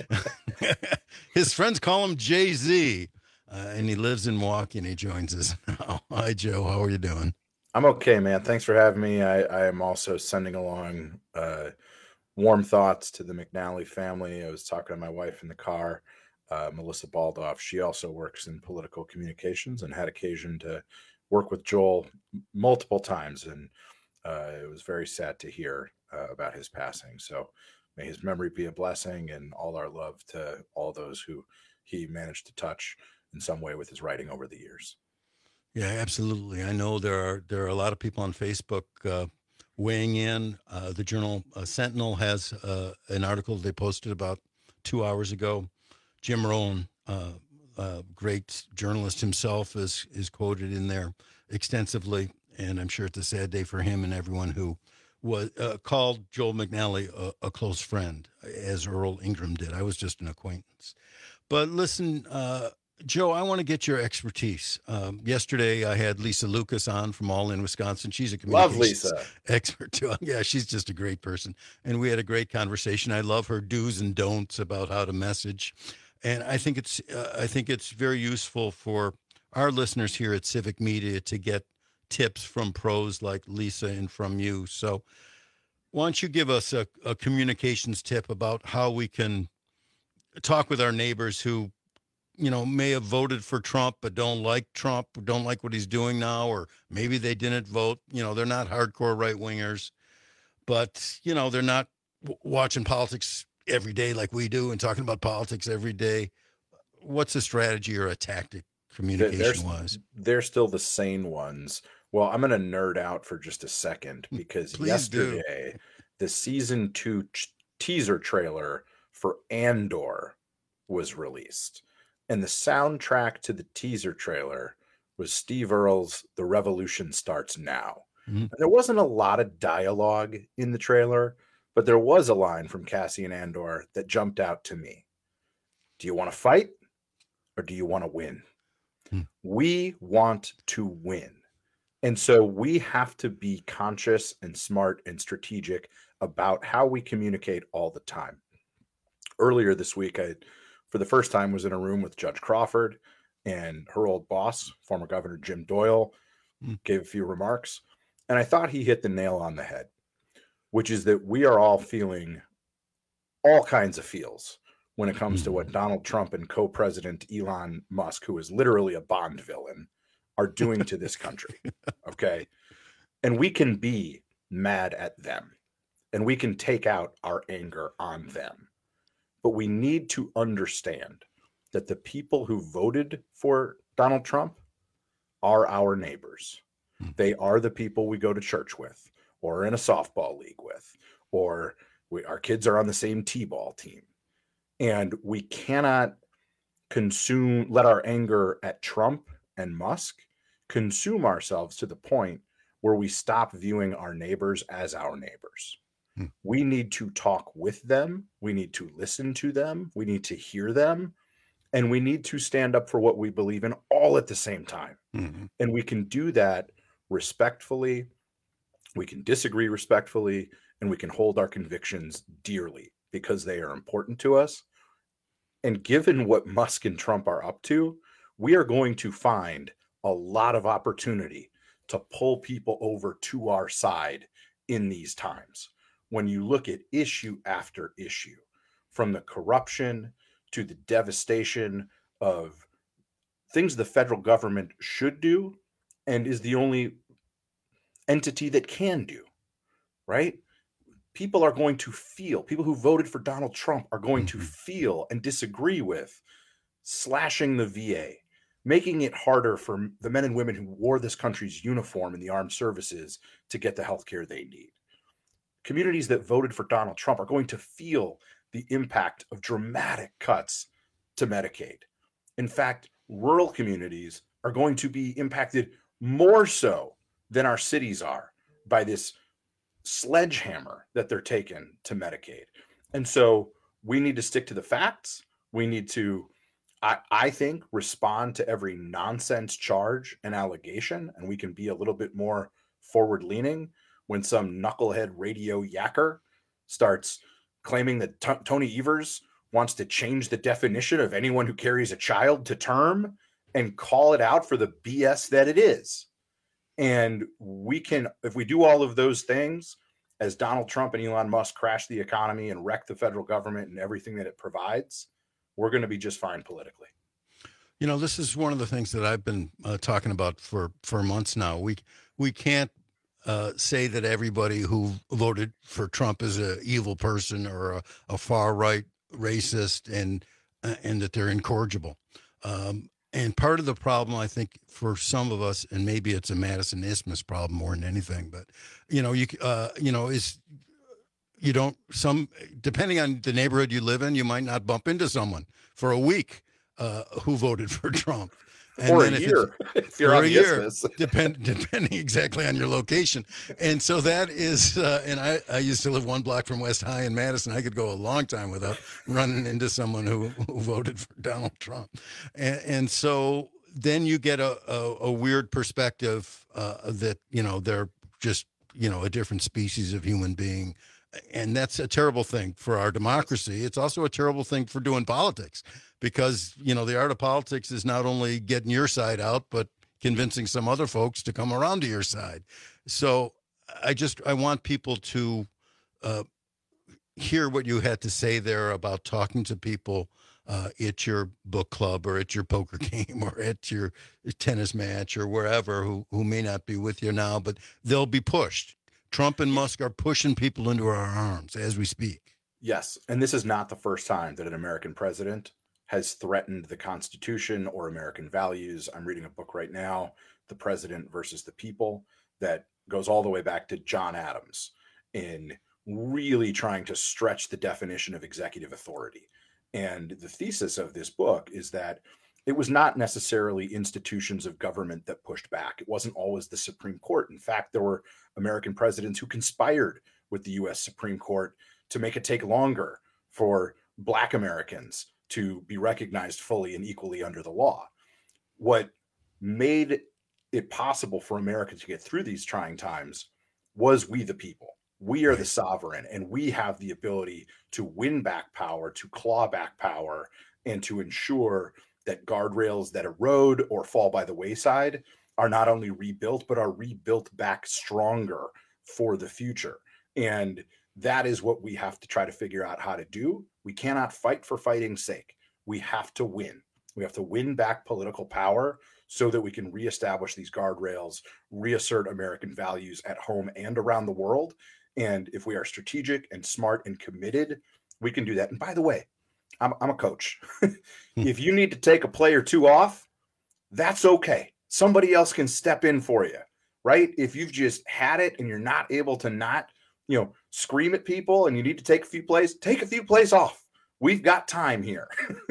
Speaker 12: His friends call him Jay-Z, uh, and he lives in Milwaukee, and he joins us now. Hi, Joe. How are you doing?
Speaker 6: I'm okay, man. Thanks for having me. I, I am also sending along uh, warm thoughts to the McNally family. I was talking to my wife in the car, uh, Melissa Baldoff. She also works in political communications and had occasion to work with Joel multiple times, and uh, it was very sad to hear uh, about his passing. So may his memory be a blessing, and all our love to all those who he managed to touch in some way with his writing over the years.
Speaker 12: Yeah, absolutely. I know there are there are a lot of people on Facebook uh, weighing in. Uh, the Journal uh, Sentinel has uh, an article they posted about two hours ago. Jim Rohn, uh, uh, great journalist himself, is is quoted in there extensively, and I'm sure it's a sad day for him and everyone who was uh, called Joel McNally a, a close friend, as Earl Ingram did. I was just an acquaintance. But listen, uh, Joe, I want to get your expertise. Um, yesterday, I had Lisa Lucas on from All In Wisconsin. She's a communications
Speaker 6: Love Lisa.
Speaker 12: expert too. Yeah, she's just a great person, and we had a great conversation. I love her do's and don'ts about how to message, and I think it's uh, I think it's very useful for our listeners here at Civic Media to get tips from pros like Lisa and from you. So why don't you give us a, a communications tip about how we can talk with our neighbors who, you know, may have voted for Trump but don't like Trump, don't like what he's doing now, or maybe they didn't vote. You know, they're not hardcore right-wingers, but, you know, they're not w- watching politics every day like we do and talking about politics every day. What's a strategy or a tactic communication-wise?
Speaker 6: They're, they're still the sane ones. Well, I'm going to nerd out for just a second because
Speaker 12: Please
Speaker 6: yesterday,
Speaker 12: do.
Speaker 6: the season two ch- teaser trailer for Andor was released. And the soundtrack to the teaser trailer was Steve Earle's The Revolution Starts Now.
Speaker 12: Mm-hmm.
Speaker 6: And there wasn't a lot of dialogue in the trailer, but there was a line from Cassian Andor that jumped out to me. Do you want to fight or do you want to win?
Speaker 12: Hmm.
Speaker 6: We want to win. And so we have to be conscious and smart and strategic about how we communicate all the time. Earlier this week, I, for the first time, was in a room with Judge Crawford, and her old boss, former Governor Jim Doyle,
Speaker 12: Mm.
Speaker 6: gave a few remarks. And I thought he hit the nail on the head, which is that we are all feeling all kinds of feels when it comes to what Donald Trump and co-president Elon Musk, who is literally a Bond villain, are doing to this country. Okay. And we can be mad at them and we can take out our anger on them. But we need to understand that the people who voted for Donald Trump are our neighbors. They are the people we go to church with, or in a softball league with, or we, our kids are on the same t-ball team. And we cannot consume, let our anger at Trump and Musk consume ourselves to the point where we stop viewing our neighbors as our neighbors.
Speaker 12: Hmm.
Speaker 6: We need to talk with them. We need to listen to them. We need to hear them. And we need to stand up for what we believe in all at the same time.
Speaker 12: Mm-hmm.
Speaker 6: And we can do that respectfully. We can disagree respectfully, and we can hold our convictions dearly because they are important to us. And given what Musk and Trump are up to, we are going to find a lot of opportunity to pull people over to our side in these times. When you look at issue after issue, from the corruption to the devastation of things the federal government should do and is the only entity that can do, right? People are going to feel, people who voted for Donald Trump are going to feel and disagree with slashing the V A, making it harder for the men and women who wore this country's uniform in the armed services to get the health care they need. Communities that voted for Donald Trump are going to feel the impact of dramatic cuts to Medicaid. In fact, rural communities are going to be impacted more so than our cities are by this sledgehammer that they're taking to Medicaid. And so we need to stick to the facts. We need to, I, I think, respond to every nonsense charge and allegation, and we can be a little bit more forward-leaning when some knucklehead radio yacker starts claiming that T- Tony Evers wants to change the definition of anyone who carries a child to term and call it out for the B S that it is. And we can, if we do all of those things, as Donald Trump and Elon Musk crash the economy and wreck the federal government and everything that it provides, we're going to be just fine politically.
Speaker 12: You know, this is one of the things that I've been uh, talking about for, for months now. We we can't uh, say that everybody who voted for Trump is an evil person or a, a far right racist and uh, and that they're incorrigible. Um, and part of the problem, I think, for some of us, and maybe it's a Madison Isthmus problem more than anything, but you know, you uh, you know, is you don't some depending on the neighborhood you live in, you might not bump into someone for a week uh, who voted for Trump. And
Speaker 6: or
Speaker 12: then
Speaker 6: a
Speaker 12: if
Speaker 6: year, if you're
Speaker 12: or
Speaker 6: on
Speaker 12: a
Speaker 6: the
Speaker 12: year,
Speaker 6: Isthmus.
Speaker 12: depend, depending exactly on your location. And so that is, uh, and I, I used to live one block from West High in Madison. I could go a long time without running into someone who, who voted for Donald Trump. And, and so then you get a, a, a weird perspective uh, that, you know, they're just, you know, a different species of human being. And that's a terrible thing for our democracy. It's also a terrible thing for doing politics because, you know, the art of politics is not only getting your side out, but convincing some other folks to come around to your side. So I just, I want people to uh, hear what you had to say there about talking to people uh, at your book club or at your poker game or at your tennis match or wherever who, who may not be with you now, but they'll be pushed. Trump and Musk are pushing people into our arms as we speak.
Speaker 6: Yes. And this is not the first time that an American president has threatened the Constitution or American values. I'm reading a book right now, The President versus the People, that goes all the way back to John Adams in really trying to stretch the definition of executive authority. And the thesis of this book is that it was not necessarily institutions of government that pushed back. It wasn't always the Supreme Court. In fact, there were American presidents who conspired with the U S Supreme Court to make it take longer for Black Americans to be recognized fully and equally under the law. What made it possible for America to get through these trying times was we the people. We are the sovereign, and we have the ability to win back power, to claw back power, and to ensure that guardrails that erode or fall by the wayside are not only rebuilt, but are rebuilt back stronger for the future. And that is what we have to try to figure out how to do. We cannot fight for fighting's sake. We have to win. We have to win back political power so that we can reestablish these guardrails, reassert American values at home and around the world. And if we are strategic and smart and committed, we can do that. And by the way, I'm, I'm a coach. If you need to take a play or two off, that's okay. Somebody else can step in for you, right? If you've just had it and you're not able to not, you know, scream at people and you need to take a few plays, take a few plays off. We've got time here.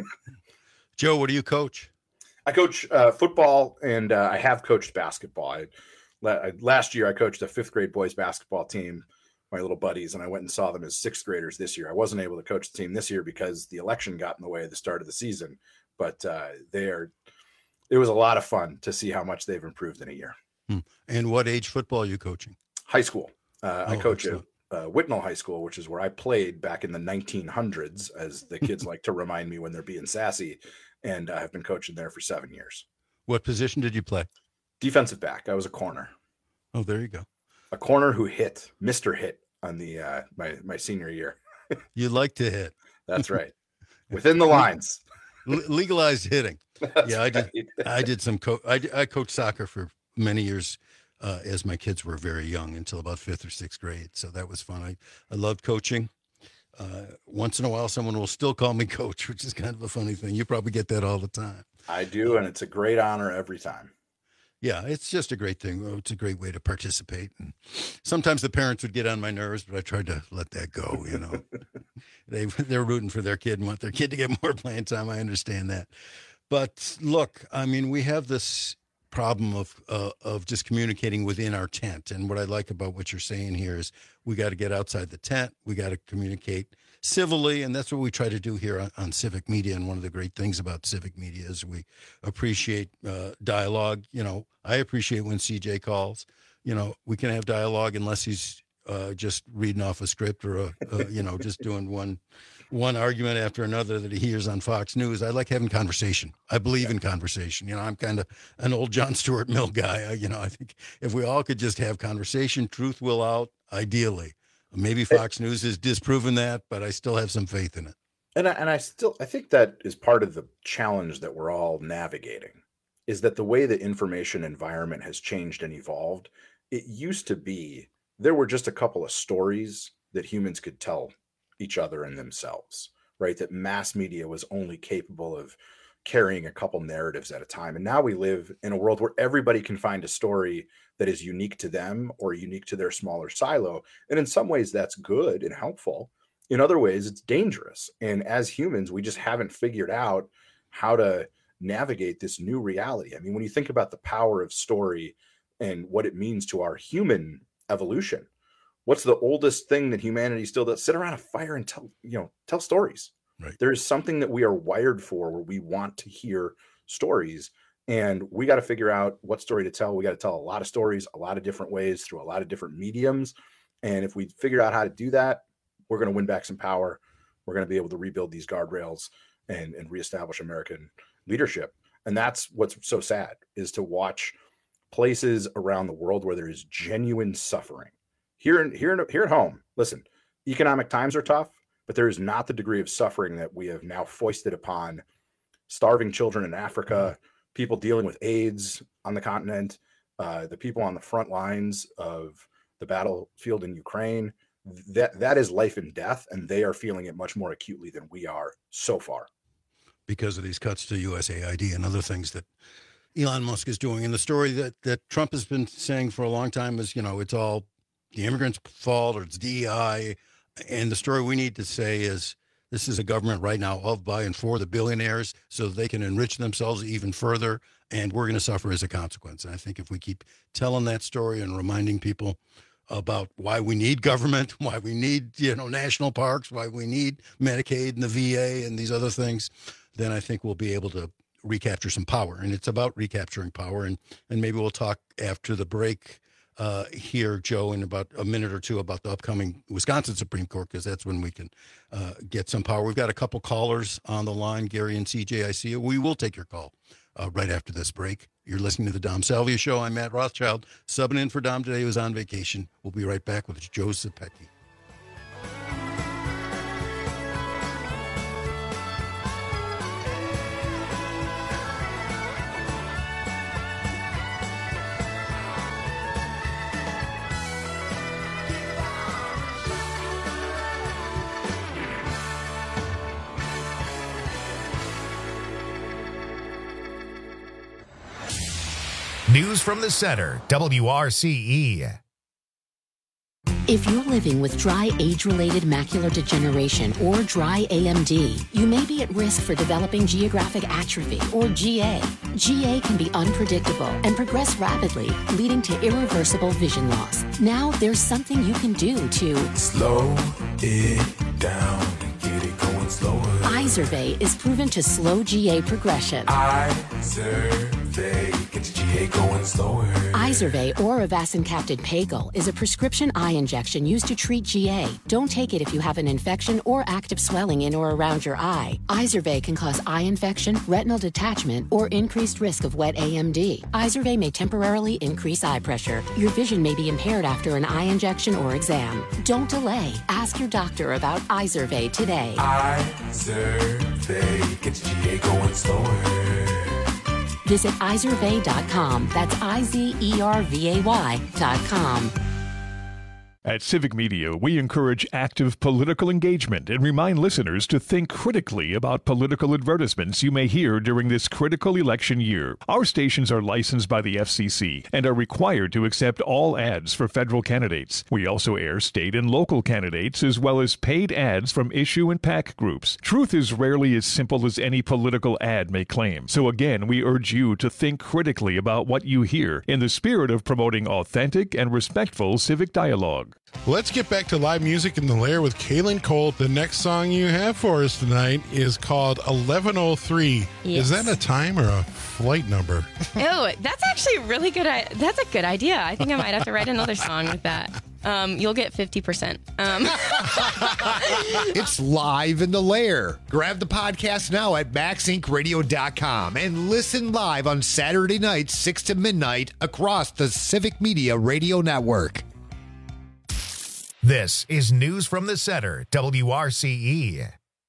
Speaker 12: Joe, what do you coach?
Speaker 6: I coach uh, football and uh, I have coached basketball. I, la- last year, I coached a fifth grade boys basketball team, my little buddies, and I went and saw them as sixth graders this year. I wasn't able to coach the team this year because the election got in the way at the start of the season, but uh, they are. It was a lot of fun to see how much they've improved in a year.
Speaker 12: Hmm. And what age football are you coaching?
Speaker 6: High school. Uh,
Speaker 12: Oh,
Speaker 6: I coach at
Speaker 12: excellent.
Speaker 6: uh, Whitnall High School, which is where I played back in the nineteen hundreds, as the kids like to remind me when they're being sassy. And I've been coaching there for seven years.
Speaker 12: What position did you play?
Speaker 6: Defensive back. I was a corner.
Speaker 12: Oh, there you go.
Speaker 6: A corner who hit, Mister Hit, on the uh, my my senior year.
Speaker 12: You like to hit.
Speaker 6: That's right. Within the lines.
Speaker 12: L- legalized hitting.
Speaker 6: That's
Speaker 12: yeah, I did.
Speaker 6: right.
Speaker 12: I did some. Co- I, d- I coached soccer for many years uh, as my kids were very young, until about fifth or sixth grade. So that was fun. I, I loved coaching. Uh, once in a while, someone will still call me coach, which is kind of a funny thing. You probably get that all the time.
Speaker 6: I do, and it's a great honor every time.
Speaker 12: Yeah, it's just a great thing. It's a great way to participate. And sometimes the parents would get on my nerves, but I tried to let that go. You know, they they're rooting for their kid and want their kid to get more playing time. I understand that. But look, I mean, we have this problem of uh, of just communicating within our tent. And what I like about what you're saying here is we got to get outside the tent. We got to communicate civilly, and that's what we try to do here on, on Civic Media. And one of the great things about Civic Media is we appreciate uh, dialogue. You know, I appreciate when C J calls. You know, we can have dialogue unless he's uh, just reading off a script or a, uh, you know, just doing one one argument after another that he hears on Fox News. I like having conversation. I believe in conversation. You know, I'm kind of an old John Stuart Mill guy. I, you know, I think if we all could just have conversation, truth will out, ideally. Maybe Fox News has disproven that, but I still have some faith in it.
Speaker 6: And I, and I still I think that is part of the challenge that we're all navigating, is that the way the information environment has changed and evolved. It used to be there were just a couple of stories that humans could tell each other and themselves, right? That mass media was only capable of carrying a couple narratives at a time. And now we live in a world where everybody can find a story that is unique to them or unique to their smaller silo. And in some ways that's good and helpful. In other ways, it's dangerous. And as humans, we just haven't figured out how to navigate this new reality. I mean, when you think about the power of story and what it means to our human evolution, what's the oldest thing that humanity still does? Sit around a fire and tell, you know, tell stories.
Speaker 12: Right.
Speaker 6: There is something that we are wired for where we want to hear stories. And we got to figure out what story to tell. We got to tell a lot of stories, a lot of different ways through a lot of different mediums. And if we figure out how to do that, we're going to win back some power. We're going to be able to rebuild these guardrails and, and reestablish American leadership. And that's what's so sad, is to watch places around the world where there is genuine suffering. Here, in, here, in, here at home, listen, economic times are tough, but there is not the degree of suffering that we have now foisted upon starving children in Africa, people dealing with AIDS on the continent, uh, the people on the front lines of the battlefield in Ukraine. That that is life and death, and they are feeling it much more acutely than we are so far.
Speaker 12: Because of these cuts to U S A I D and other things that Elon Musk is doing. And the story that, that Trump has been saying for a long time is, you know, it's all the immigrants' fault or it's D E I. And the story we need to say is this is a government right now of, by, and for the billionaires so they can enrich themselves even further. And we're going to suffer as a consequence. And I think if we keep telling that story and reminding people about why we need government, why we need, you know, national parks, why we need Medicaid and the V A and these other things, then I think we'll be able to recapture some power. And it's about recapturing power. And, and maybe we'll talk after the break uh, here, Joe, in about a minute or two about the upcoming Wisconsin Supreme Court, because that's when we can uh, get some power. We've got a couple callers on the line, Gary and C J. I see you. We will take your call uh, right after this break. You're listening to the Dom Salvia Show. I'm Matt Rothschild. Subbing in for Dom today, who was on vacation. We'll be right back with Joe Zepecki.
Speaker 1: News from the Center, W R C E.
Speaker 7: If you're living with dry age-related macular degeneration or dry A M D, you may be at risk for developing geographic atrophy or G A. G A can be unpredictable and progress rapidly, leading to irreversible vision loss. Now there's something you can do to
Speaker 9: slow it down and get it going slower.
Speaker 7: Eye Izervay is proven to slow G A progression.
Speaker 9: Izervay, get your G A going slower.
Speaker 7: Izervay or Avastin-capted Pagel is a prescription eye injection used to treat G A. Don't take it if you have an infection or active swelling in or around your eye. Izervay can cause eye infection, retinal detachment, or increased risk of wet A M D. Izervay may temporarily increase eye pressure. Your vision may be impaired after an eye injection or exam. Don't delay. Ask your doctor about Izervay today.
Speaker 9: Izervay, get your G A going slower.
Speaker 7: Visit Izervay dot com. That's I Z E R V A Y dot com.
Speaker 10: At Civic Media, we encourage active political engagement and remind listeners to think critically about political advertisements you may hear during this critical election year. Our stations are licensed by the F C C and are required to accept all ads for federal candidates. We also air state and local candidates as well as paid ads from issue and PAC groups. Truth is rarely as simple as any political ad may claim. So again, we urge you to think critically about what you hear in the spirit of promoting authentic and respectful civic dialogue.
Speaker 11: Let's get back to live music in the Lair with Kaylin Colt. The next song you have for us tonight is called eleven oh three.
Speaker 14: Yes.
Speaker 11: Is that a time or a flight number?
Speaker 14: Oh, that's actually really good. I- That's a good idea. I think I might have to write another song with that. Um, you'll get fifty percent. Um.
Speaker 25: It's live in the Lair. Grab the podcast now at max inc radio dot com and listen live on Saturday nights, six to midnight, across the Civic Media Radio Network.
Speaker 1: This is News from the Center, W R C E.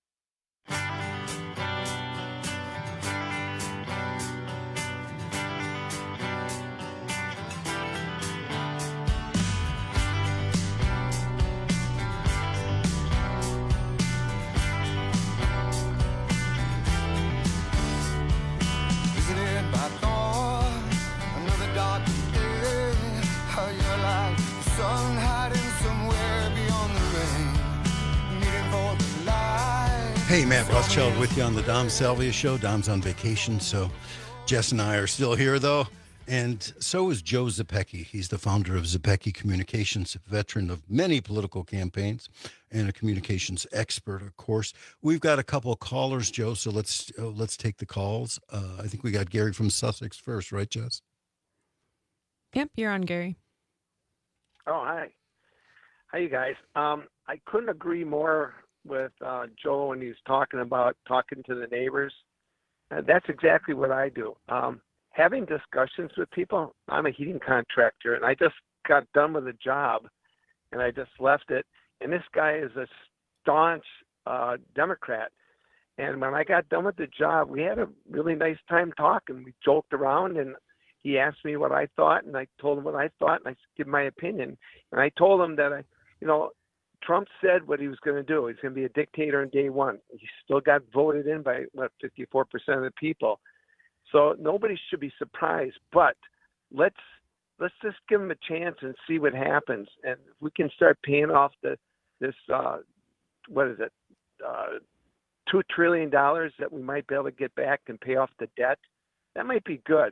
Speaker 9: Visited by dawn, another dark day. How you're like the sun hiding somewhere beyond the rain. Needing for the light.
Speaker 12: Hey, Matt Rothschild with you on the Dom Salvia Show. Dom's on vacation, so Jess and I are still here, though. And so is Joe Zepecki. He's the founder of Zepecki Communications, a veteran of many political campaigns and a communications expert, of course. We've got a couple of callers, Joe, so let's uh, let's take the calls. Uh, I think we got Gary from Sussex first, right, Jess?
Speaker 14: Yep, you're on, Gary.
Speaker 26: Oh, hi. Hi, you guys. Um, I couldn't agree more with uh, Joe when he's talking about talking to the neighbors. Uh, that's exactly what I do. Um, having discussions with people. I'm a heating contractor, and I just got done with a job, and I just left it. And this guy is a staunch uh, Democrat. And when I got done with the job, we had a really nice time talking. We joked around, and he asked me what I thought, and I told him what I thought, and I gave my opinion. And I told him that, I, you know, Trump said what he was going to do. He's going to be a dictator on day one. He still got voted in by, what, fifty-four percent of the people. So nobody should be surprised. But let's let's just give him a chance and see what happens. And if we can start paying off the this, uh, what is it, uh, two trillion dollars that we might be able to get back and pay off the debt, that might be good.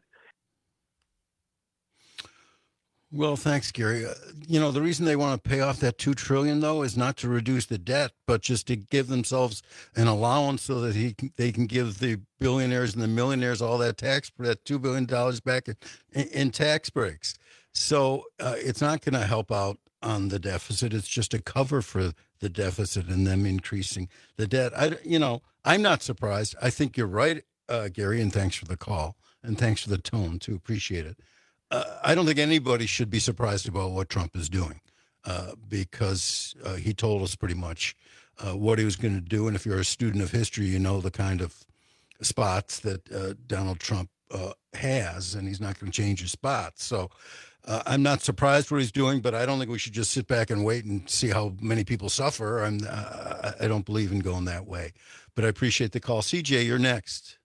Speaker 12: Well, thanks, Gary. Uh, you know, the reason they want to pay off that two trillion dollars, though, is not to reduce the debt, but just to give themselves an allowance so that he can, they can give the billionaires and the millionaires all that tax, that two billion dollars back in, in tax breaks. So uh, it's not going to help out on the deficit. It's just a cover for the deficit and them increasing the debt. I, you know, I'm not surprised. I think you're right, uh, Gary, and thanks for the call. And thanks for the tone, too. Appreciate it. Uh, I don't think anybody should be surprised about what Trump is doing uh, because uh, he told us pretty much uh, what he was going to do. And if you're a student of history, you know the kind of spots that uh, Donald Trump uh, has, and he's not going to change his spots. So uh, I'm not surprised what he's doing, but I don't think we should just sit back and wait and see how many people suffer. I'm, uh, I don't believe in going that way. But I appreciate the call. C J, you're next.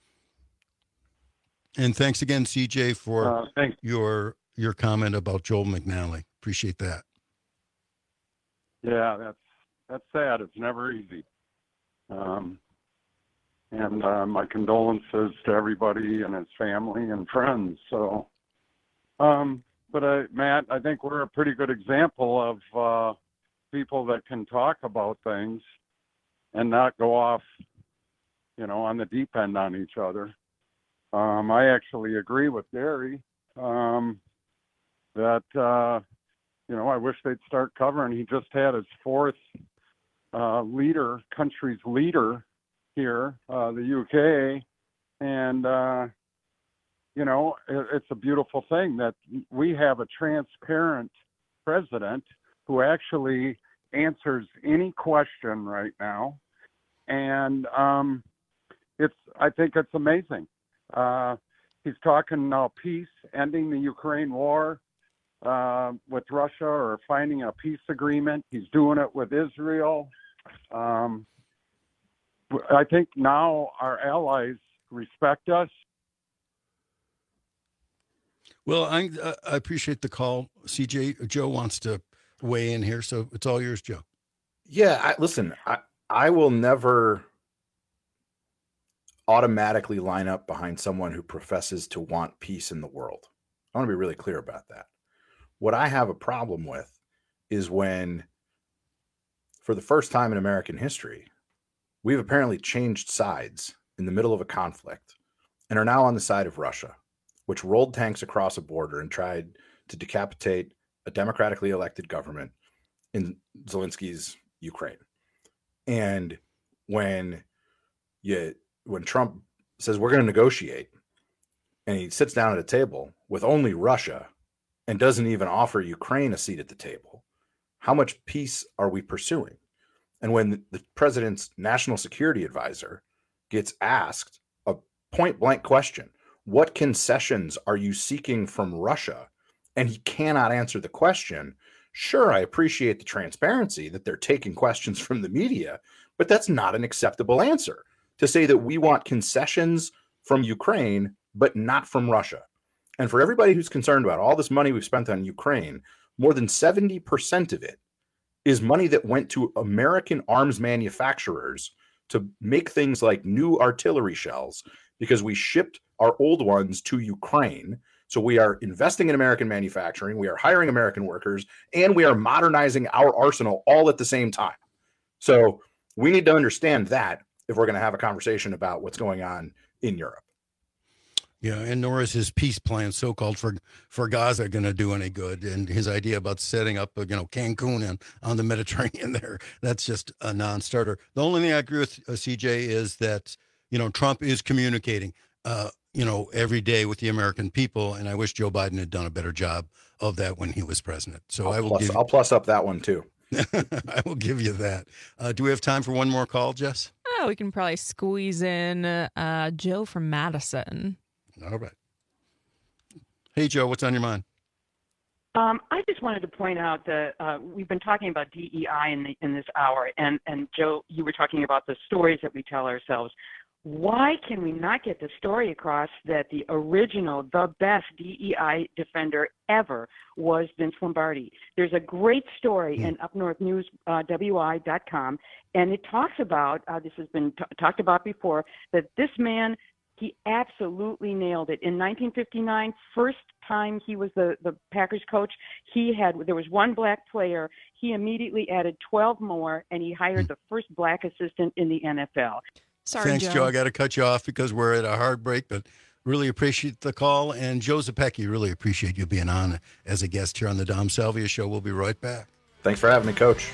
Speaker 12: And thanks again, C J, for
Speaker 27: uh,
Speaker 12: your your comment about Joel McNally. Appreciate that.
Speaker 27: Yeah, that's that's sad. It's never easy. Um, and uh, my condolences to everybody and his family and friends. So, um, but uh, Matt, I think we're a pretty good example of uh, people that can talk about things and not go off you know, on the deep end on each other. Um, I actually agree with Gary um, that, uh, you know, I wish they'd start covering. He just had his fourth uh, leader, country's leader here, uh, the U K. And, uh, you know, it, it's a beautiful thing that we have a transparent president who actually answers any question right now. And um, it's, I think it's amazing. Uh, he's talking now peace, ending the Ukraine war uh, with Russia, or finding a peace agreement. He's doing it with Israel. Um, I think now our allies respect us.
Speaker 12: Well, I, I appreciate the call. C J, Joe wants to weigh in here, so it's all yours, Joe.
Speaker 6: Yeah, I, listen, I, I will never automatically line up behind someone who professes to want peace in the world. I want to be really clear about that. What I have a problem with is when, for the first time in American history, we've apparently changed sides in the middle of a conflict and are now on the side of Russia, which rolled tanks across a border and tried to decapitate a democratically elected government in Zelensky's Ukraine. And when you when Trump says we're going to negotiate, and he sits down at a table with only Russia and doesn't even offer Ukraine a seat at the table, how much peace are we pursuing? And when the president's national security advisor gets asked a point blank question, what concessions are you seeking from Russia? And he cannot answer the question. Sure, I appreciate the transparency that they're taking questions from the media, but that's not an acceptable answer to say that we want concessions from Ukraine, but not from Russia. And for everybody who's concerned about all this money we've spent on Ukraine, more than seventy percent of it is money that went to American arms manufacturers to make things like new artillery shells, because we shipped our old ones to Ukraine. So we are investing in American manufacturing, we are hiring American workers, and we are modernizing our arsenal all at the same time. So we need to understand that if we're going to have a conversation about what's going on in Europe.
Speaker 12: Yeah, and nor is his peace plan, so-called, for for Gaza going to do any good. And his idea about setting up, you know, Cancun and on the Mediterranean there, that's just a non-starter. The only thing I agree with, uh, C J, is that, you know, Trump is communicating, uh, you know, every day with the American people, and I wish Joe Biden had done a better job of that when he was president. So
Speaker 6: I'll
Speaker 12: I will
Speaker 6: plus,
Speaker 12: give you,
Speaker 6: I'll plus up that one too.
Speaker 12: I will give you that. Uh, do we have time for one more call, Jess?
Speaker 15: Oh, we can probably squeeze in uh, Joe from Madison.
Speaker 12: All right. Hey, Joe, what's on your mind?
Speaker 16: Um, I just wanted to point out that uh, we've been talking about D E I in, the, in this hour, and, and Joe, you were talking about the stories that we tell ourselves. Why can we not get the story across that the original, the best D E I defender ever was Vince Lombardi? There's a great story mm. in Up North News, uh, W I dot com, and it talks about, uh, this has been t- talked about before, that this man, he absolutely nailed it. In nineteen fifty-nine, first time he was the, the Packers coach, he had, there was one black player. He immediately added twelve more, and he hired the first black assistant in the N F L.
Speaker 15: Sorry,
Speaker 12: Thanks,
Speaker 15: Joe.
Speaker 12: Joe. I got to cut you off because we're at a hard break, but really appreciate the call. And Joe Zepecki, really appreciate you being on as a guest here on the Dom Salvia Show. We'll be right back.
Speaker 6: Thanks for having me, Coach.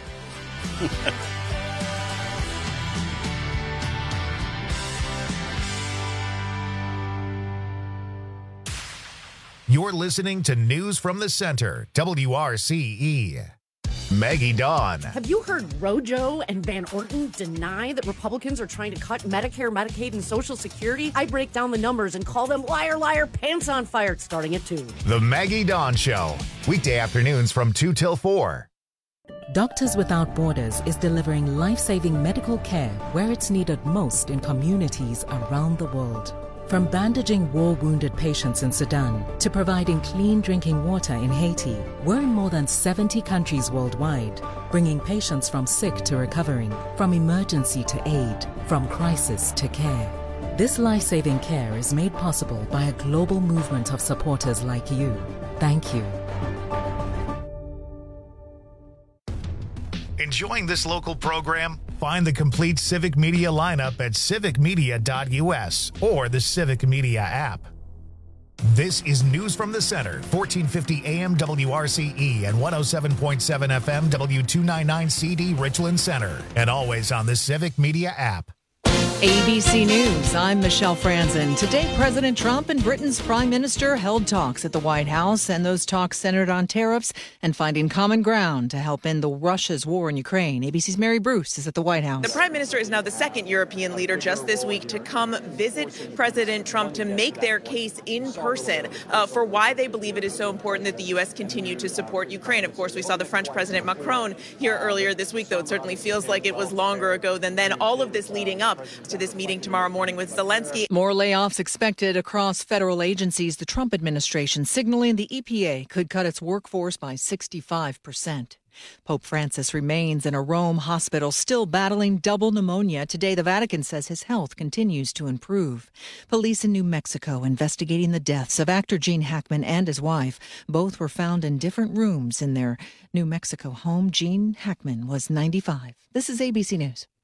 Speaker 1: You're listening to News from the Center, W R C E. Maggie Dawn.
Speaker 17: Have you heard Rojo and Van Orton deny that Republicans are trying to cut Medicare, Medicaid, and Social Security? I break down the numbers and call them liar, liar, pants on fire, starting at two.
Speaker 1: The Maggie Dawn Show, weekday afternoons from two till four.
Speaker 18: Doctors Without Borders is delivering life-saving medical care where it's needed most in communities around the world. From bandaging war-wounded patients in Sudan to providing clean drinking water in Haiti, we're in more than seventy countries worldwide, bringing patients from sick to recovering, from emergency to aid, from crisis to care. This life-saving care is made possible by a global movement of supporters like you. Thank you.
Speaker 1: Enjoying this local program? Find the complete Civic Media lineup at civic media dot u s or the Civic Media app. This is News from the Center, fourteen fifty A M W R C E and one oh seven point seven F M W two ninety-nine C D Richland Center, and always on the Civic Media app.
Speaker 4: A B C News, I'm Michelle Franzen. Today, President Trump and Britain's Prime Minister held talks at the White House, and those talks centered on tariffs and finding common ground to help end the Russia's war in Ukraine. A B C's Mary Bruce is at the White House.
Speaker 8: The Prime Minister is now the second European leader just this week to come visit President Trump to make their case in person uh, for why they believe it is so important that the U S continue to support Ukraine. Of course, we saw the French President Macron here earlier this week, though it certainly feels like it was longer ago than then. All of this leading up to this meeting tomorrow morning with Zelensky.
Speaker 4: More layoffs expected across federal agencies. The Trump administration signaling the E P A could cut its workforce by sixty-five percent. Pope Francis remains in a Rome hospital, still battling double pneumonia. Today, the Vatican says his health continues to improve. Police in New Mexico investigating the deaths of actor Gene Hackman and his wife. Both were found in different rooms in their New Mexico home. Gene Hackman was ninety-five. This is A B C News.